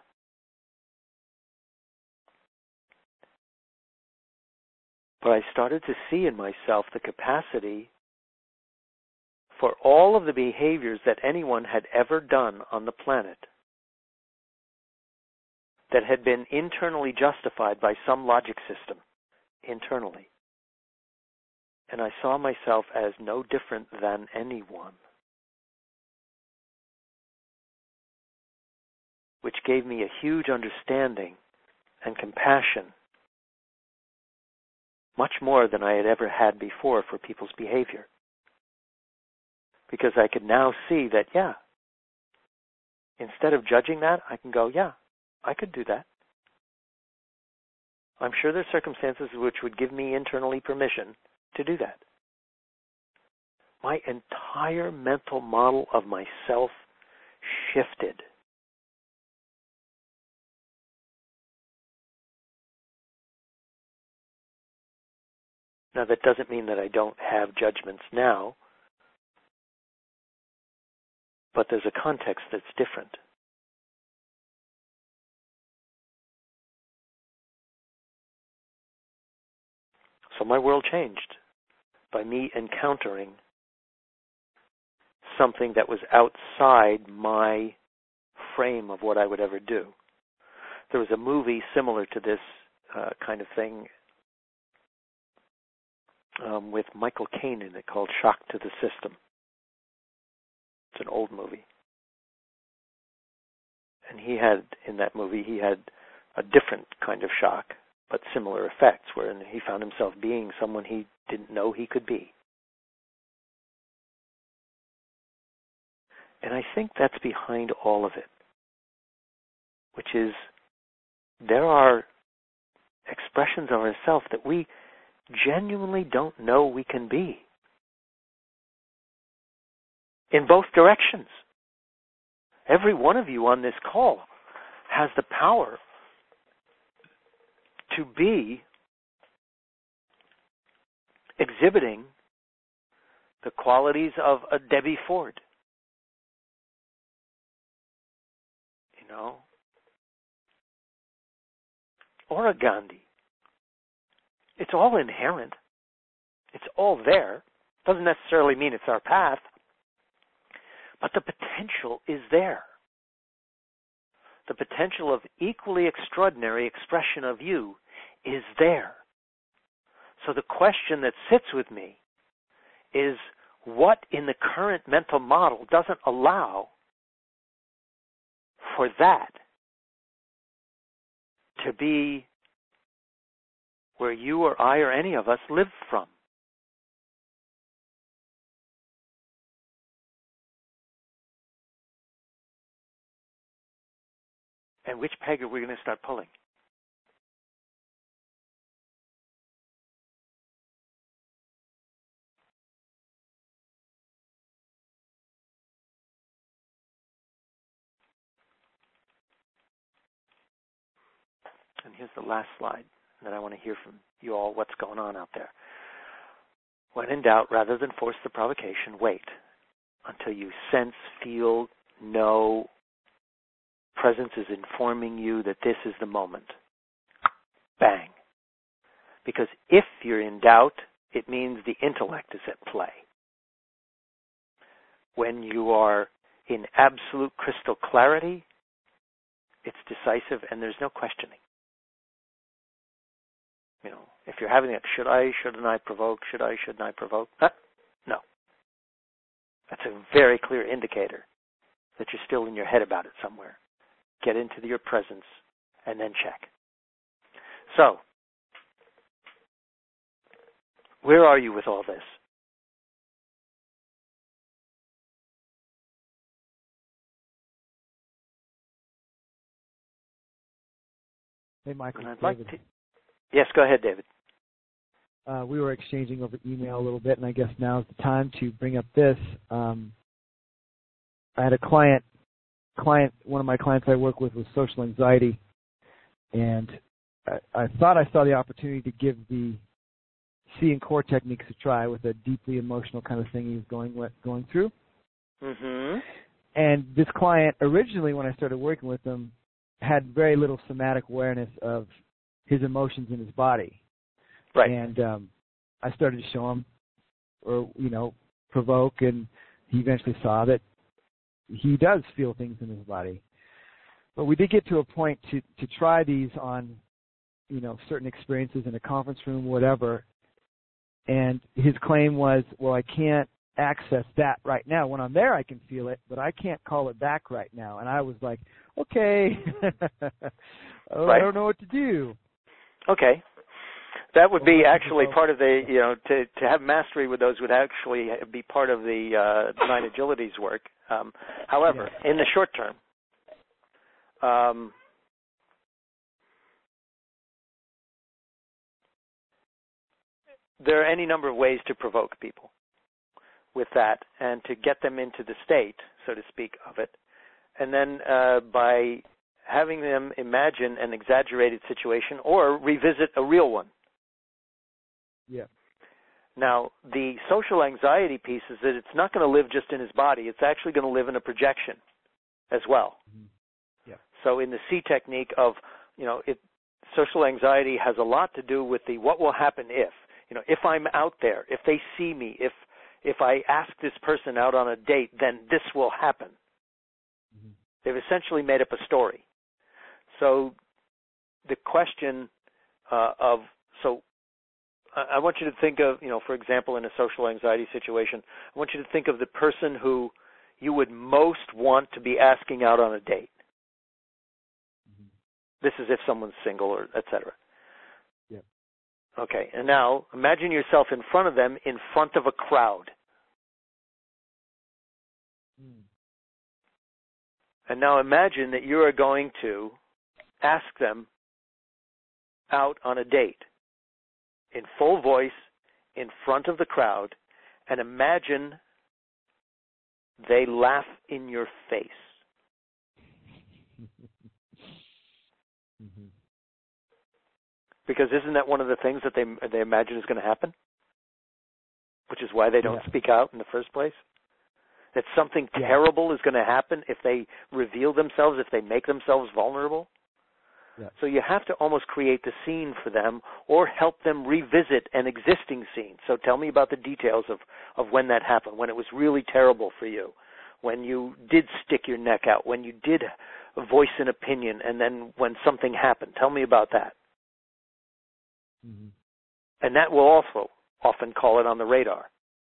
But I started to see in myself the capacity for all of the behaviors that anyone had ever done on the planet that had been internally justified by some logic system internally. And I saw myself as no different than anyone, which gave me a huge understanding and compassion, much more than I had ever had before for people's behavior. Because I could now see that, instead of judging that, I can go, I could do that. I'm sure there's circumstances which would give me internally permission to do that. My entire mental model of myself shifted. Now, that doesn't mean that I don't have judgments now, but there's a context that's different. So my world changed by me encountering something that was outside my frame of what I would ever do. There was a movie similar to this kind of thing with Michael Caine in it called Shock to the System. It's an old movie. And in that movie, he had a different kind of shock, but similar effects, wherein he found himself being someone he didn't know he could be. And I think that's behind all of it, which is there are expressions of ourselves that we genuinely don't know we can be. In both directions. Every one of you on this call has the power to be exhibiting the qualities of a Debbie Ford. Or a Gandhi. It's all inherent. It's all there. Doesn't necessarily mean it's our path, but the potential is there. The potential of equally extraordinary expression of you is there. So the question that sits with me is, what in the current mental model doesn't allow for that to be where you or I or any of us live from? And which peg are we going to start pulling? And here's the last slide that I want to hear from you all, what's going on out there. When in doubt, rather than force the provocation, wait until you sense, feel, know, presence is informing you that this is the moment. Bang. Because if you're in doubt, it means the intellect is at play. When you are in absolute crystal clarity, it's decisive and there's no questioning. You know, if you're having it, should I, shouldn't I provoke, shouldn't I provoke? No. That's a very clear indicator that you're still in your head about it somewhere. Get into your presence and then check. So, where are you with all this? Hey, Michael. Yes, go ahead, David. We were exchanging over email a little bit, and I guess now's the time to bring up this. I had a client, one of my clients I work with social anxiety, and I thought I saw the opportunity to give the C and core techniques a try with a deeply emotional kind of thing he was going through. Mm-hmm. And this client, originally when I started working with him, had very little somatic awareness of his emotions in his body. Right. And I started to show him, or, provoke, and he eventually saw that he does feel things in his body. But we did get to a point to try these on, certain experiences in a conference room, whatever. And his claim was, well, I can't access that right now. When I'm there, I can feel it, but I can't call it back right now. And I was like, okay, right. I don't know what to do. Okay. That would be actually part of the, to have mastery with those would actually be part of the 9 Agilities work. However, in the short term, there are any number of ways to provoke people with that and to get them into the state, so to speak, of it. And then by having them imagine an exaggerated situation or revisit a real one. Yeah. Now, the social anxiety piece is that it's not going to live just in his body. It's actually going to live in a projection as well. Mm-hmm. Yeah. So in the C technique of, social anxiety has a lot to do with the what will happen if. If I'm out there, if they see me, if I ask this person out on a date, then this will happen. Mm-hmm. They've essentially made up a story. So the question I want you to think of, for example, in a social anxiety situation, I want you to think of the person who you would most want to be asking out on a date. Mm-hmm. This is if someone's single or et cetera. Yeah. Okay, and now imagine yourself in front of them, in front of a crowd. Mm. And now imagine that you are going to ask them out on a date in full voice, in front of the crowd, and imagine they laugh in your face. Mm-hmm. Because isn't that one of the things that they imagine is going to happen? Which is why they don't speak out in the first place? That something terrible is going to happen if they reveal themselves, if they make themselves vulnerable? Yeah. So you have to almost create the scene for them or help them revisit an existing scene. So tell me about the details of when that happened, when it was really terrible for you, when you did stick your neck out, when you did voice an opinion, and then when something happened. Tell me about that. Mm-hmm. And that will also often call it on the radar.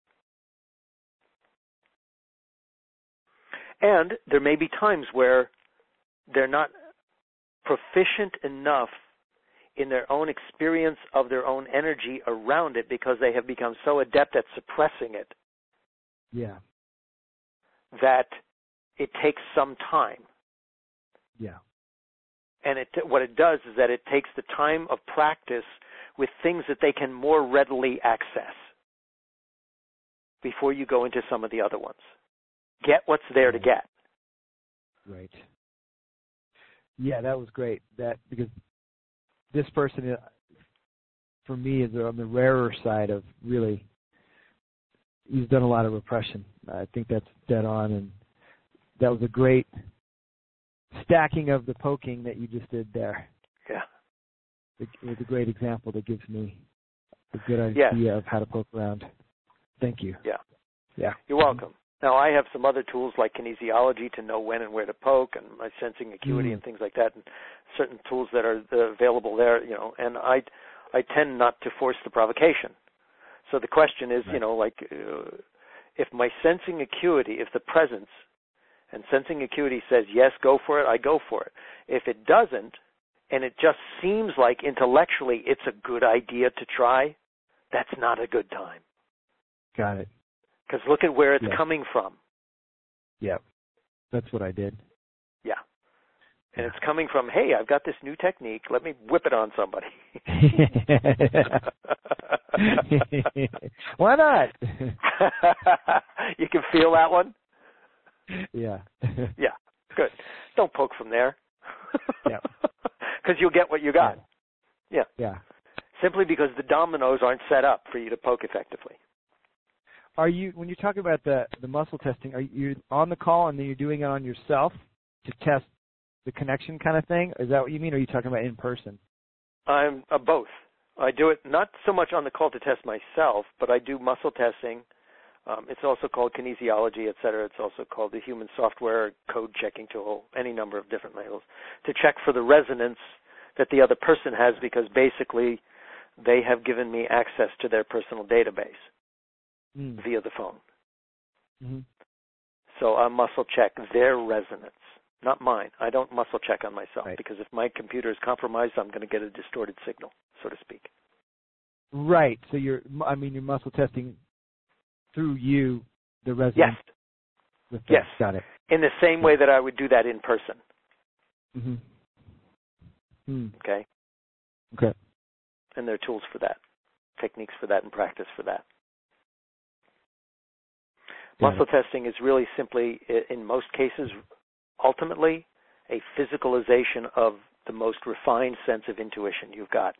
And there may be times where they're not proficient enough in their own experience of their own energy around it because they have become so adept at suppressing it. Yeah. That it takes some time. Yeah. And what it does is that it takes the time of practice with things that they can more readily access before you go into some of the other ones. Get what's there to get. Right. Yeah, that was great. Because this person, for me, is on the rarer side of really. He's done a lot of repression. I think that's dead on, and that was a great stacking of the poking that you just did there. Yeah. It was a great example that gives me a good idea of how to poke around. Thank you. Yeah. Yeah. You're welcome. Now, I have some other tools like kinesiology to know when and where to poke, and my sensing acuity and things like that, and certain tools that are available there, and I tend not to force the provocation. So the question is, right. If my sensing acuity, if the presence and sensing acuity says, yes, go for it, I go for it. If it doesn't, and it just seems like intellectually it's a good idea to try, that's not a good time. Got it. Because look at where it's coming from. Yeah, that's what I did. Yeah. And it's coming from, hey, I've got this new technique. Let me whip it on somebody. Why not? You can feel that one? Yeah. Yeah, good. Don't poke from there. Yeah. Because you'll get what you got. Yeah. Yeah. Simply because the dominoes aren't set up for you to poke effectively. Are you, when you talk about the muscle testing, are you on the call and then you're doing it on yourself to test the connection kind of thing? Is that what you mean, or are you talking about in person? I'm both. I do it not so much on the call to test myself, but I do muscle testing. It's also called kinesiology, et cetera. It's also called the human software code checking tool, any number of different labels, to check for the resonance that the other person has, because basically they have given me access to their personal database via the phone. Mm-hmm. So I muscle check their resonance, not mine. I don't muscle check on myself, right. Because if my computer is compromised, I'm going to get a distorted signal, so to speak. Right. So you're muscle testing through you, the resonance. Yes. Yes. Got it. In the same way that I would do that in person. Mm-hmm. Okay? Okay. And there are tools for that, techniques for that, and practice for that. Muscle testing is really simply, in most cases, ultimately, a physicalization of the most refined sense of intuition you've got.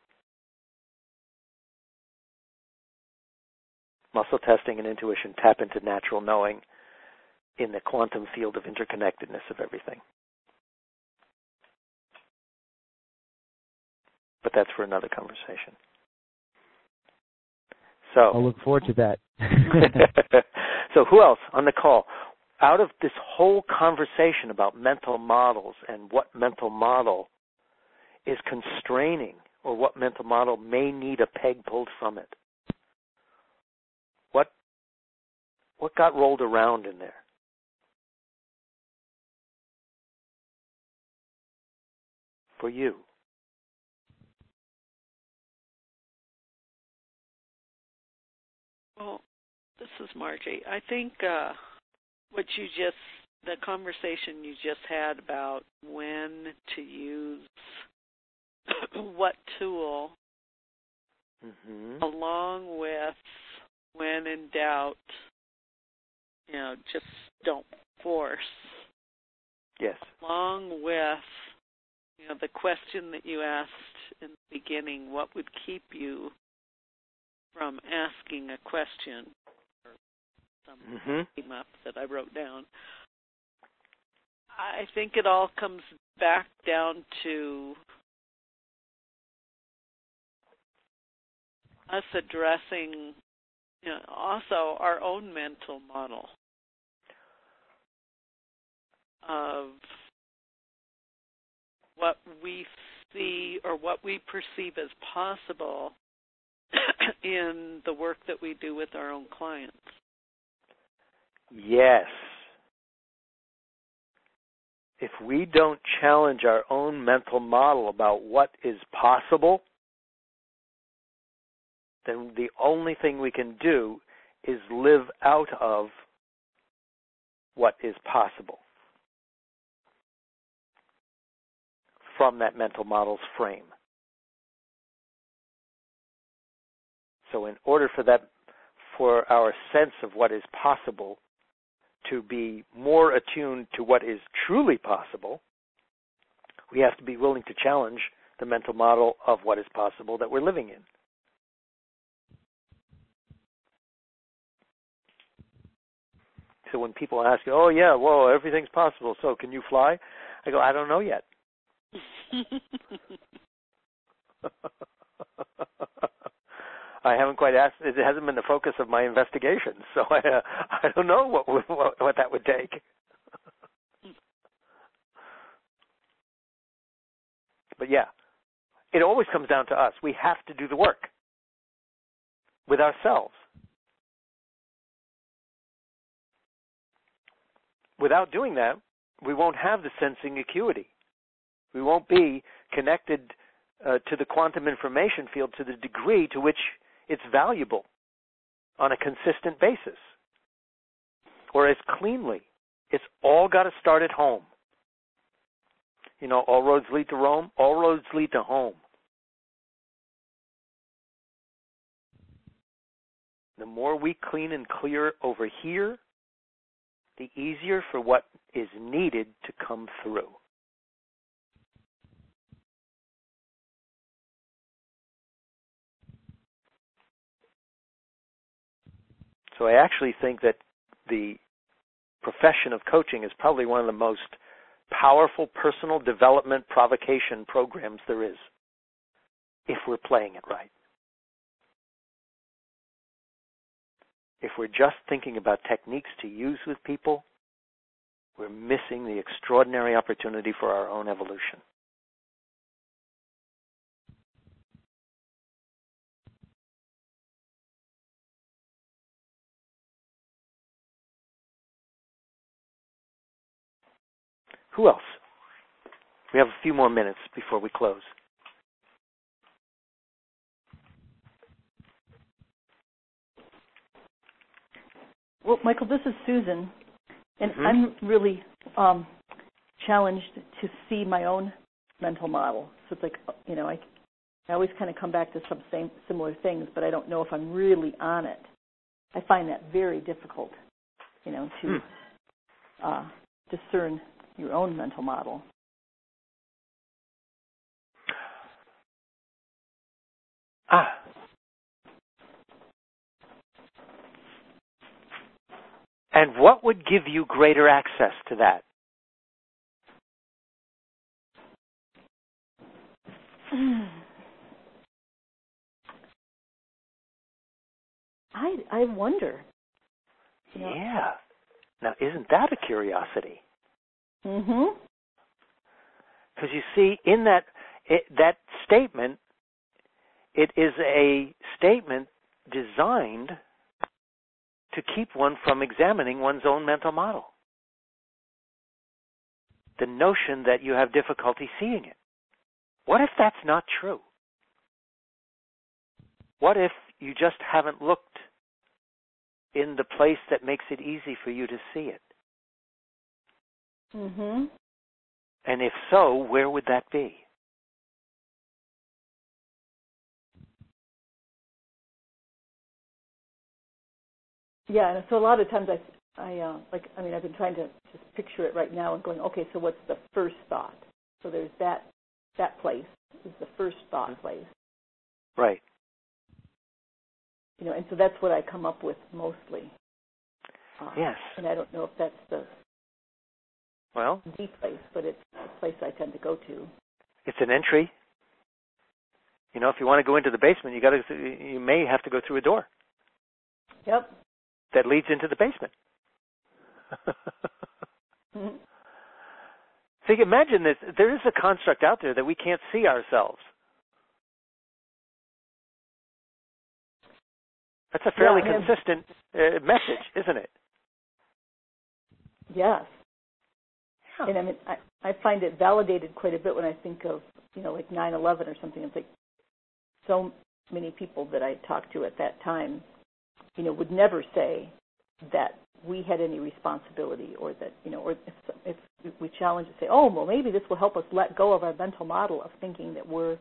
Muscle testing and intuition tap into natural knowing in the quantum field of interconnectedness of everything. But that's for another conversation. So I'll look forward to that. So who else on the call? Out of this whole conversation about mental models and what mental model is constraining, or what mental model may need a peg pulled from it, what got rolled around in there? For you. Well, this is Margie. I think the conversation you just had about when to use what tool, along with when in doubt, just don't force. Yes. Along with, the question that you asked in the beginning, what would keep you from asking a question, or something came up that I wrote down. I think it all comes back down to us addressing, also our own mental model of what we see or what we perceive as possible in the work that we do with our own clients. Yes. If we don't challenge our own mental model about what is possible, then the only thing we can do is live out of what is possible from that mental model's frame. So in order for our sense of what is possible to be more attuned to what is truly possible, we have to be willing to challenge the mental model of what is possible that we're living in. So when people ask you, oh yeah, well, everything's possible, so can you fly? I go, I don't know yet. I haven't quite asked. It hasn't been the focus of my investigation, so I don't know what that would take. But yeah, it always comes down to us. We have to do the work with ourselves. Without doing that, we won't have the sensing acuity. We won't be connected to the quantum information field to the degree to which it's valuable on a consistent basis or as cleanly. It's all got to start at home. All roads lead to Rome. All roads lead to home. The more we clean and clear over here, the easier for what is needed to come through. So I actually think that the profession of coaching is probably one of the most powerful personal development provocation programs there is, if we're playing it right. If we're just thinking about techniques to use with people, we're missing the extraordinary opportunity for our own evolution. Who else? We have a few more minutes before we close. Well, Michael, this is Susan, and I'm really challenged to see my own mental model. So it's like, I always kind of come back to some similar things, but I don't know if I'm really on it. I find that very difficult, to discern your own mental model. And what would give you greater access to that? I wonder. Yeah. Now, isn't that a curiosity? Mm-hmm. Because you see, in that statement, it is a statement designed to keep one from examining one's own mental model. The notion that you have difficulty seeing it. What if that's not true? What if you just haven't looked in the place that makes it easy for you to see it? Mm-hmm. And if so, where would that be? Yeah, and so a lot of times I've been trying to just picture it right now and going, okay, so what's the first thought? So there's that place is the first thought place. Right. And so that's what I come up with mostly. Yes. And I don't know if that's Well, the place, but it's a place I tend to go to. It's an entry. You know, if you want to go into the basement, you may have to go through a door. Yep. That leads into the basement. Mm-hmm. So you can imagine this. There is a construct out there that we can't see ourselves. That's a fairly consistent message, isn't it? Yes. Yeah. And I mean, I find it validated quite a bit when I think of, like 9/11 or something. It's like so many people that I talked to at that time, would never say that we had any responsibility, or that, or if we challenge and say, oh, well, maybe this will help us let go of our mental model of thinking that we're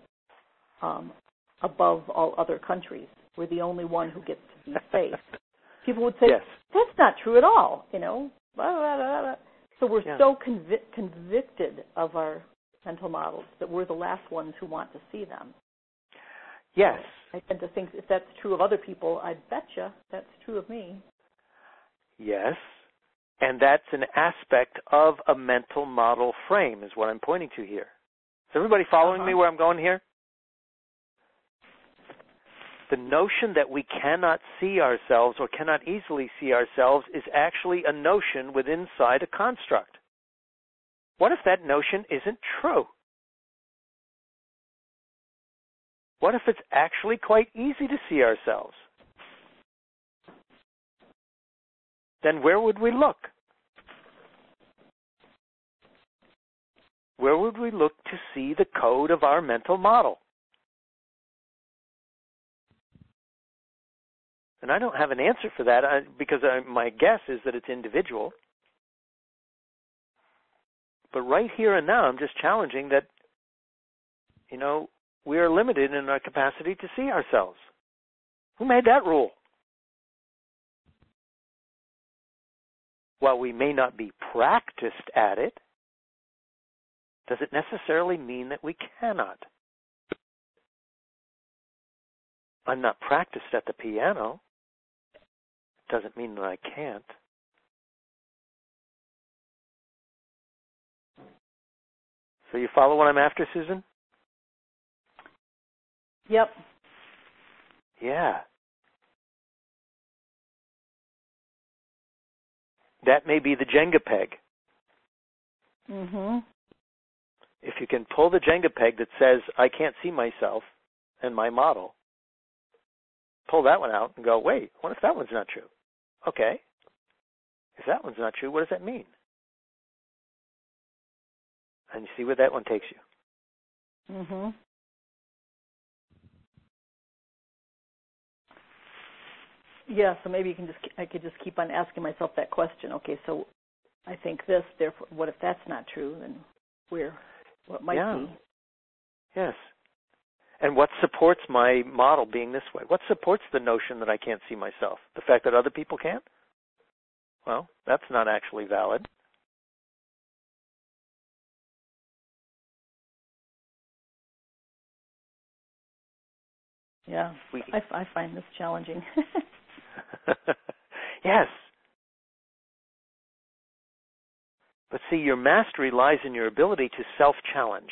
above all other countries. We're the only one who gets to be safe. People would say, yes. That's not true at all, Blah, blah, blah, blah. So we're so convicted of our mental models that we're the last ones who want to see them. Yes. So I tend to think if that's true of other people, I betcha that's true of me. Yes. And that's an aspect of a mental model frame is what I'm pointing to here. Is everybody following me where I'm going here? The notion that we cannot see ourselves or cannot easily see ourselves is actually a notion within inside a construct. What if that notion isn't true? What if it's actually quite easy to see ourselves? Then where would we look? Where would we look to see the code of our mental model? And I don't have an answer for that because my guess is that it's individual. But right here and now, I'm just challenging that, we are limited in our capacity to see ourselves. Who made that rule? While we may not be practiced at it, does it necessarily mean that we cannot? I'm not practiced at the piano. Doesn't mean that I can't. So you follow what I'm after, Susan? Yep. Yeah. That may be the Jenga peg. Mm-hmm. If you can pull the Jenga peg that says, I can't see myself and my model, pull that one out and go, wait, what if that one's not true? Okay. If that one's not true, what does that mean? And you see where that one takes you. Mm-hmm. Yeah, so maybe I could just keep on asking myself that question. Okay, so I think this, therefore, what if that's not true? Then what might be? Yes. And what supports my model being this way? What supports the notion that I can't see myself? The fact that other people can't? Well, that's not actually valid. Yeah, I find this challenging. Yes. But see, your mastery lies in your ability to self-challenge.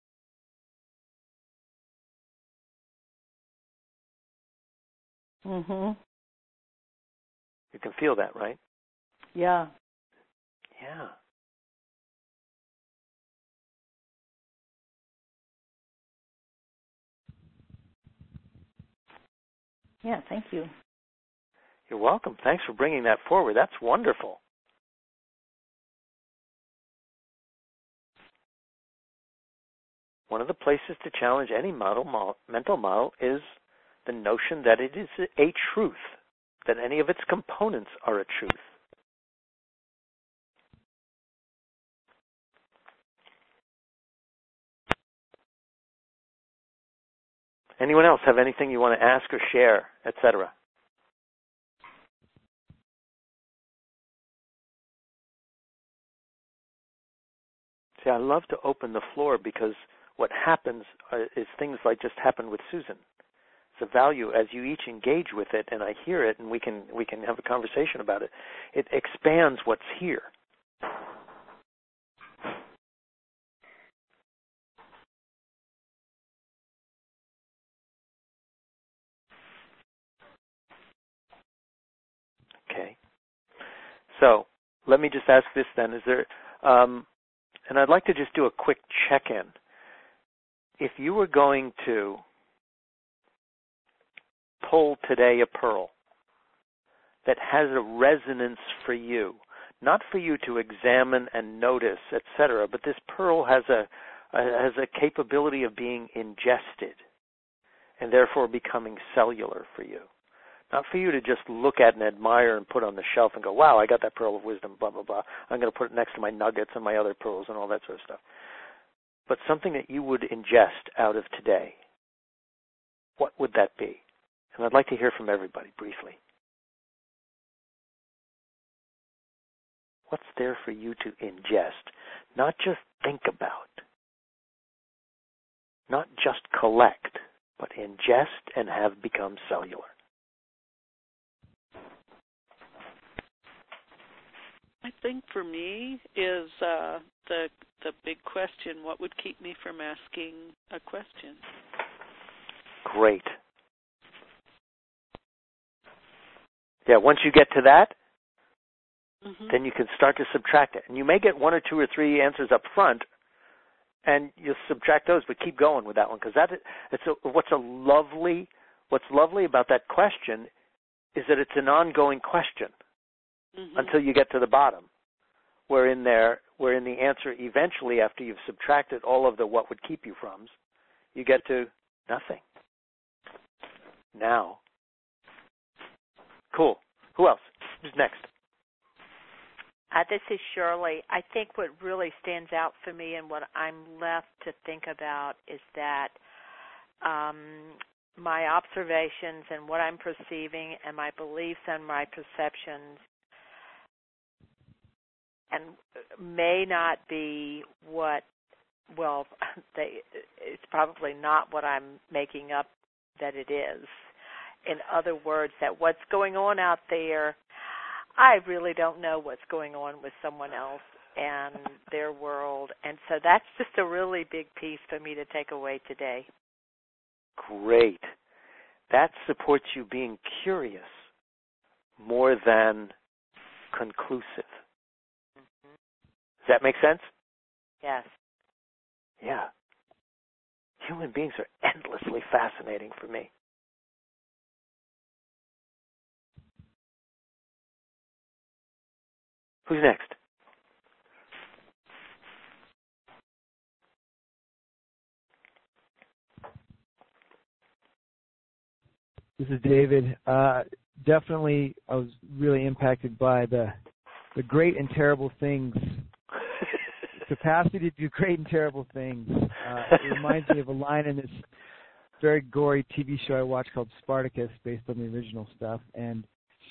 Mm-hmm. You can feel that, right? Yeah. Yeah. Yeah, thank you. You're welcome. Thanks for bringing that forward. That's wonderful. One of the places to challenge any mental model is the notion that it is a truth, that any of its components are a truth. Anyone else have anything you want to ask or share, etc.? See, I love to open the floor because what happens is things like just happened with Susan. It's a value as you each engage with it, and I hear it, and we can have a conversation about it. It expands what's here. So let me just ask this then. Is there, and I'd like to just do a quick check-in. If you were going to pull today a pearl that has a resonance for you, not for you to examine and notice, etc., but this pearl has a capability of being ingested and therefore becoming cellular for you. Not for you to just look at and admire and put on the shelf and go, wow, I got that pearl of wisdom, blah, blah, blah. I'm going to put it next to my nuggets and my other pearls and all that sort of stuff. But something that you would ingest out of today, what would that be? And I'd like to hear from everybody briefly. What's there for you to ingest? Not just think about. Not just collect, but ingest and have become cellular. I think for me is the big question, what would keep me from asking a question? Great. Yeah, once you get to that, then you can start to subtract it. And you may get one or two or three answers up front, and you'll subtract those, but keep going with that one, because what's lovely about that question is that it's an ongoing question until you get to the bottom, wherein the answer eventually, after you've subtracted all of the what would keep you froms, you get to nothing. Now. Cool. Who else? Who's next? This is Shirley. I think what really stands out for me and what I'm left to think about is that my observations and what I'm perceiving and my beliefs and my perceptions and may not be it's probably not what I'm making up that it is. In other words, that what's going on out there, I really don't know what's going on with someone else and their world. And so that's just a really big piece for me to take away today. Great. That supports you being curious more than conclusive. Does that make sense? Yes. Yeah. Human beings are endlessly fascinating for me. Who's next? This is David. Definitely, I was really impacted by the great and terrible things. Capacity to do great and terrible things. It reminds me of a line in this very gory TV show I watched called Spartacus, based on the original stuff, and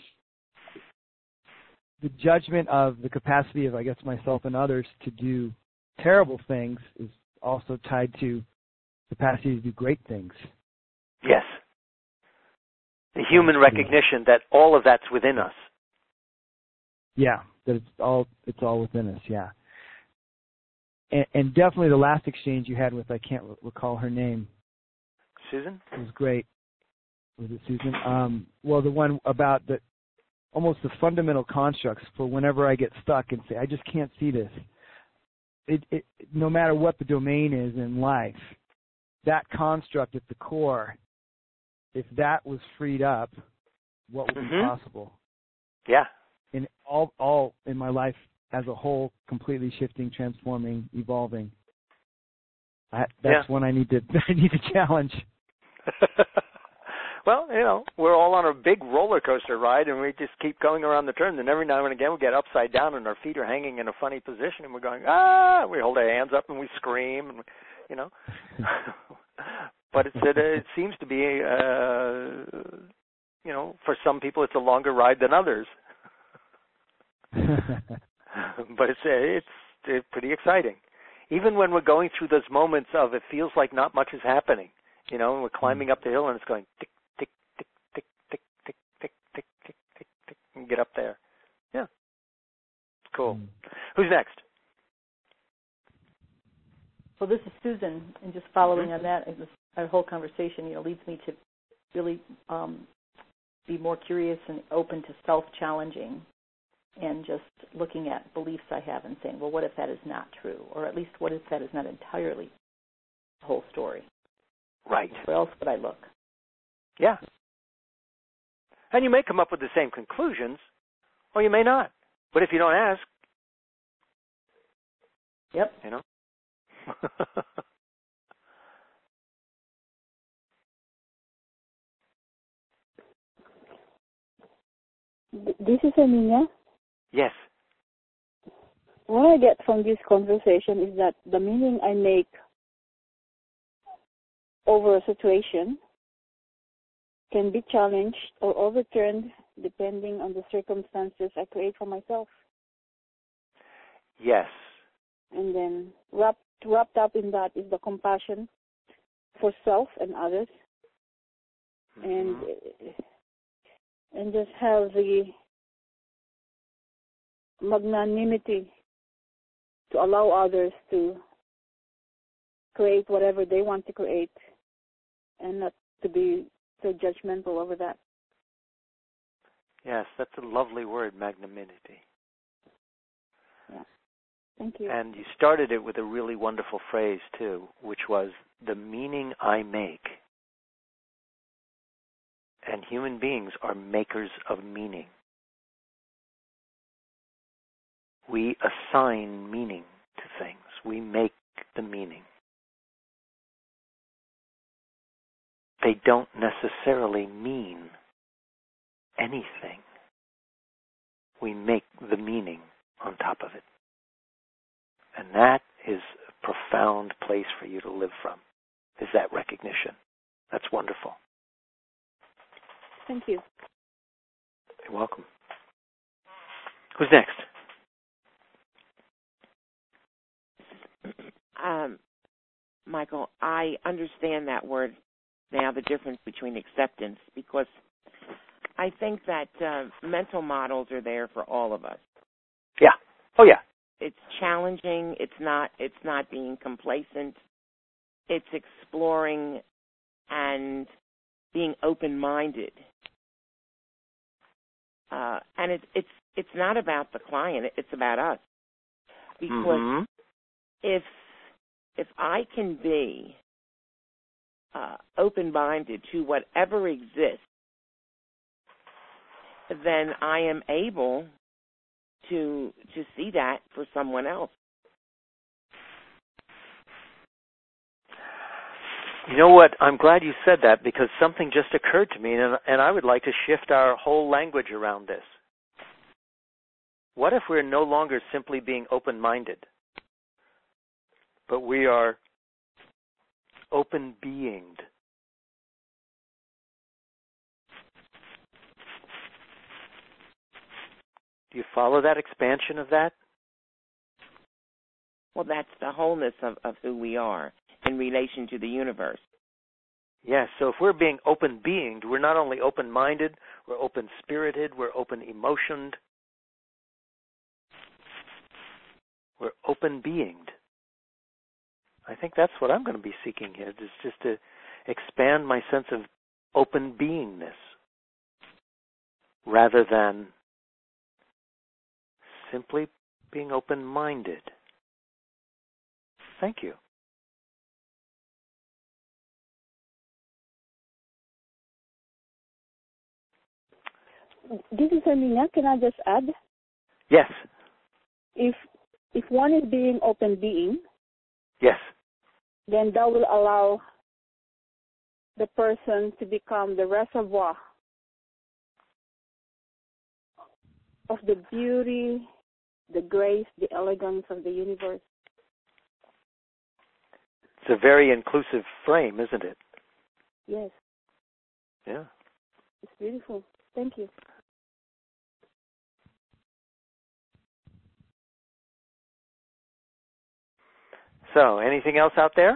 the judgment of the capacity of, I guess, myself and others to do terrible things is also tied to capacity to do great things. Yes. The human recognition that all of that's within us. Yeah, that it's all within us, yeah. And definitely the last exchange you had with, I can't recall her name. Susan? It was great. Was it Susan? Well, the one about almost the fundamental constructs for whenever I get stuck and say, I just can't see this. It no matter what the domain is in life, that construct at the core, if that was freed up, what would be possible? Yeah. In all in my life as a whole, completely shifting, transforming, evolving. That's when I need to challenge. Well, we're all on a big roller coaster ride, and we just keep going around the turn. And every now and again, we get upside down, and our feet are hanging in a funny position, and we're going, ah! We hold our hands up, and we scream, and But it seems to be, for some people, it's a longer ride than others. But it's pretty exciting. Even when we're going through those moments of it feels like not much is happening, and we're climbing up the hill, and it's going tick, tick, tick, tick, tick, tick, tick, tick, tick, tick, tick, and get up there. Yeah. Cool. Who's next? Well, this is Susan, and just following on that, our whole conversation, leads me to really be more curious and open to self-challenging. and just looking at beliefs I have and saying, well, what if that is not true? Or at least what if that is not entirely the whole story? Right. Where else would I look? Yeah. And you may come up with the same conclusions, or you may not. But if you don't ask, yep. You know. This is Amina. Yes. What I get from this conversation is that the meaning I make over a situation can be challenged or overturned depending on the circumstances I create for myself. Yes. And then wrapped up in that is the compassion for self and others, and just have the magnanimity to allow others to create whatever they want to create, and not to be so judgmental over that. Yes, that's a lovely word, magnanimity. Yeah. Thank you. And you started it with a really wonderful phrase, too, which was, the meaning I make. And human beings are makers of meaning. We assign meaning to things. We make the meaning. They don't necessarily mean anything. We make the meaning on top of it. And that is a profound place for you to live from, is that recognition. That's wonderful. Thank you. You're welcome. Who's next? Michael, I understand that word now, the difference between acceptance, because I think that mental models are there for all of us. Yeah. Oh, yeah. It's challenging. It's not being complacent. It's exploring and being open-minded. And it's not about the client. It's about us. Because if I can be open-minded to whatever exists, then I am able to see that for someone else. You know what? I'm glad you said that, because something just occurred to me, and I would like to shift our whole language around this. What if we're no longer simply being open-minded, but we are open-beinged? Do you follow that expansion of that? Well, that's the wholeness of who we are in relation to the universe. Yes, so if we're being open-beinged, we're not only open-minded, we're open-spirited, we're open-emotioned, we're open-beinged. I think that's what I'm going to be seeking here, is just to expand my sense of open-beingness rather than simply being open-minded. Thank you. This is Amina. Can I just add? Yes. If one is being open being, yes, then that will allow the person to become the reservoir of the beauty, the grace, the elegance of the universe. It's a very inclusive frame, isn't it? Yes. Yeah. It's beautiful. Thank you. So, anything else out there?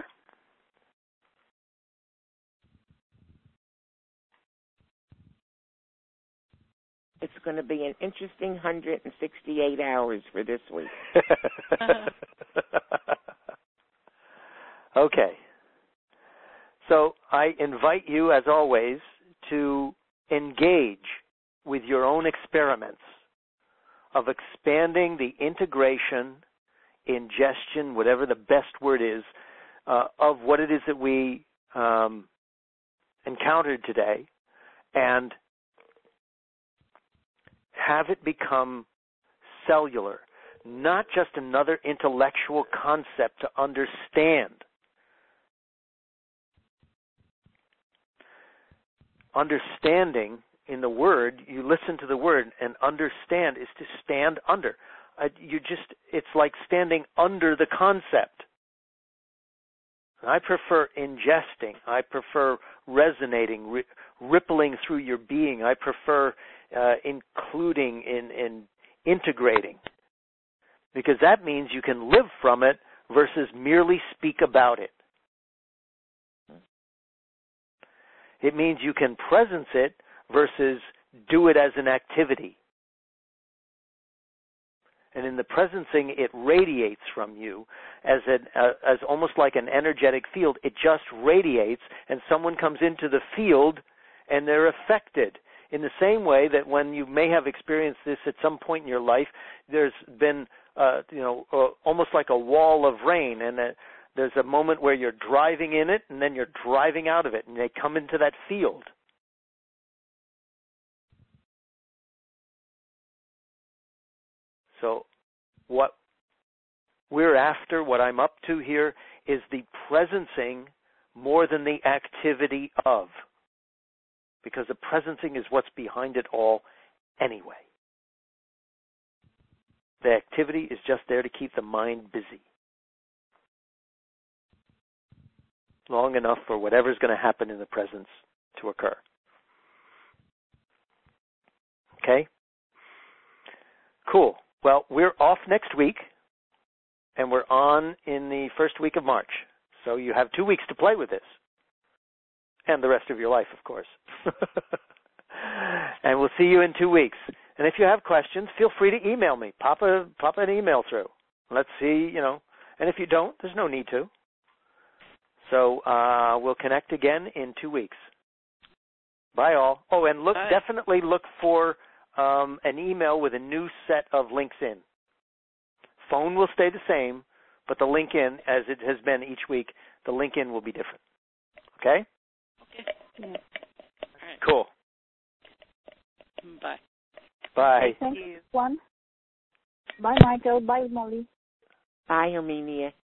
It's going to be an interesting 168 hours for this week. Okay. So I invite you, as always, to engage with your own experiments of expanding the integration, ingestion, whatever the best word is, of what it is that we encountered today, and have it become cellular, not just another intellectual concept to understand. Understanding in the word, you listen to the word, and understand is to stand under. It's like standing under the concept. I prefer ingesting. I prefer resonating, rippling through your being. I prefer including in integrating, because that means you can live from it versus merely speak about it. It means you can presence it versus do it as an activity. And in the presencing, it radiates from you as almost like an energetic field. It just radiates, and someone comes into the field, and they're affected. In the same way that when you may have experienced this at some point in your life, there's been, almost like a wall of rain, and there's a moment where you're driving in it, and then you're driving out of it, and they come into that field. So what we're after, what I'm up to here, is the presencing more than the activity of. Because the presencing is what's behind it all anyway. The activity is just there to keep the mind busy. Long enough for whatever's going to happen in the presence to occur. Okay? Cool. Well, we're off next week, and we're on in the first week of March. So you have 2 weeks to play with this. And the rest of your life, of course. And we'll see you in 2 weeks. And if you have questions, feel free to email me. Pop an email through. Let's see, And if you don't, there's no need to. So we'll connect again in 2 weeks. Bye, all. Oh, and definitely look for an email with a new set of links in. Phone will stay the same, but the link in, as it has been each week, the link in will be different. Okay? Okay. All right. Cool. Bye. Bye. Thank you. Bye, Michael. Bye, Molly. Bye, Herminia.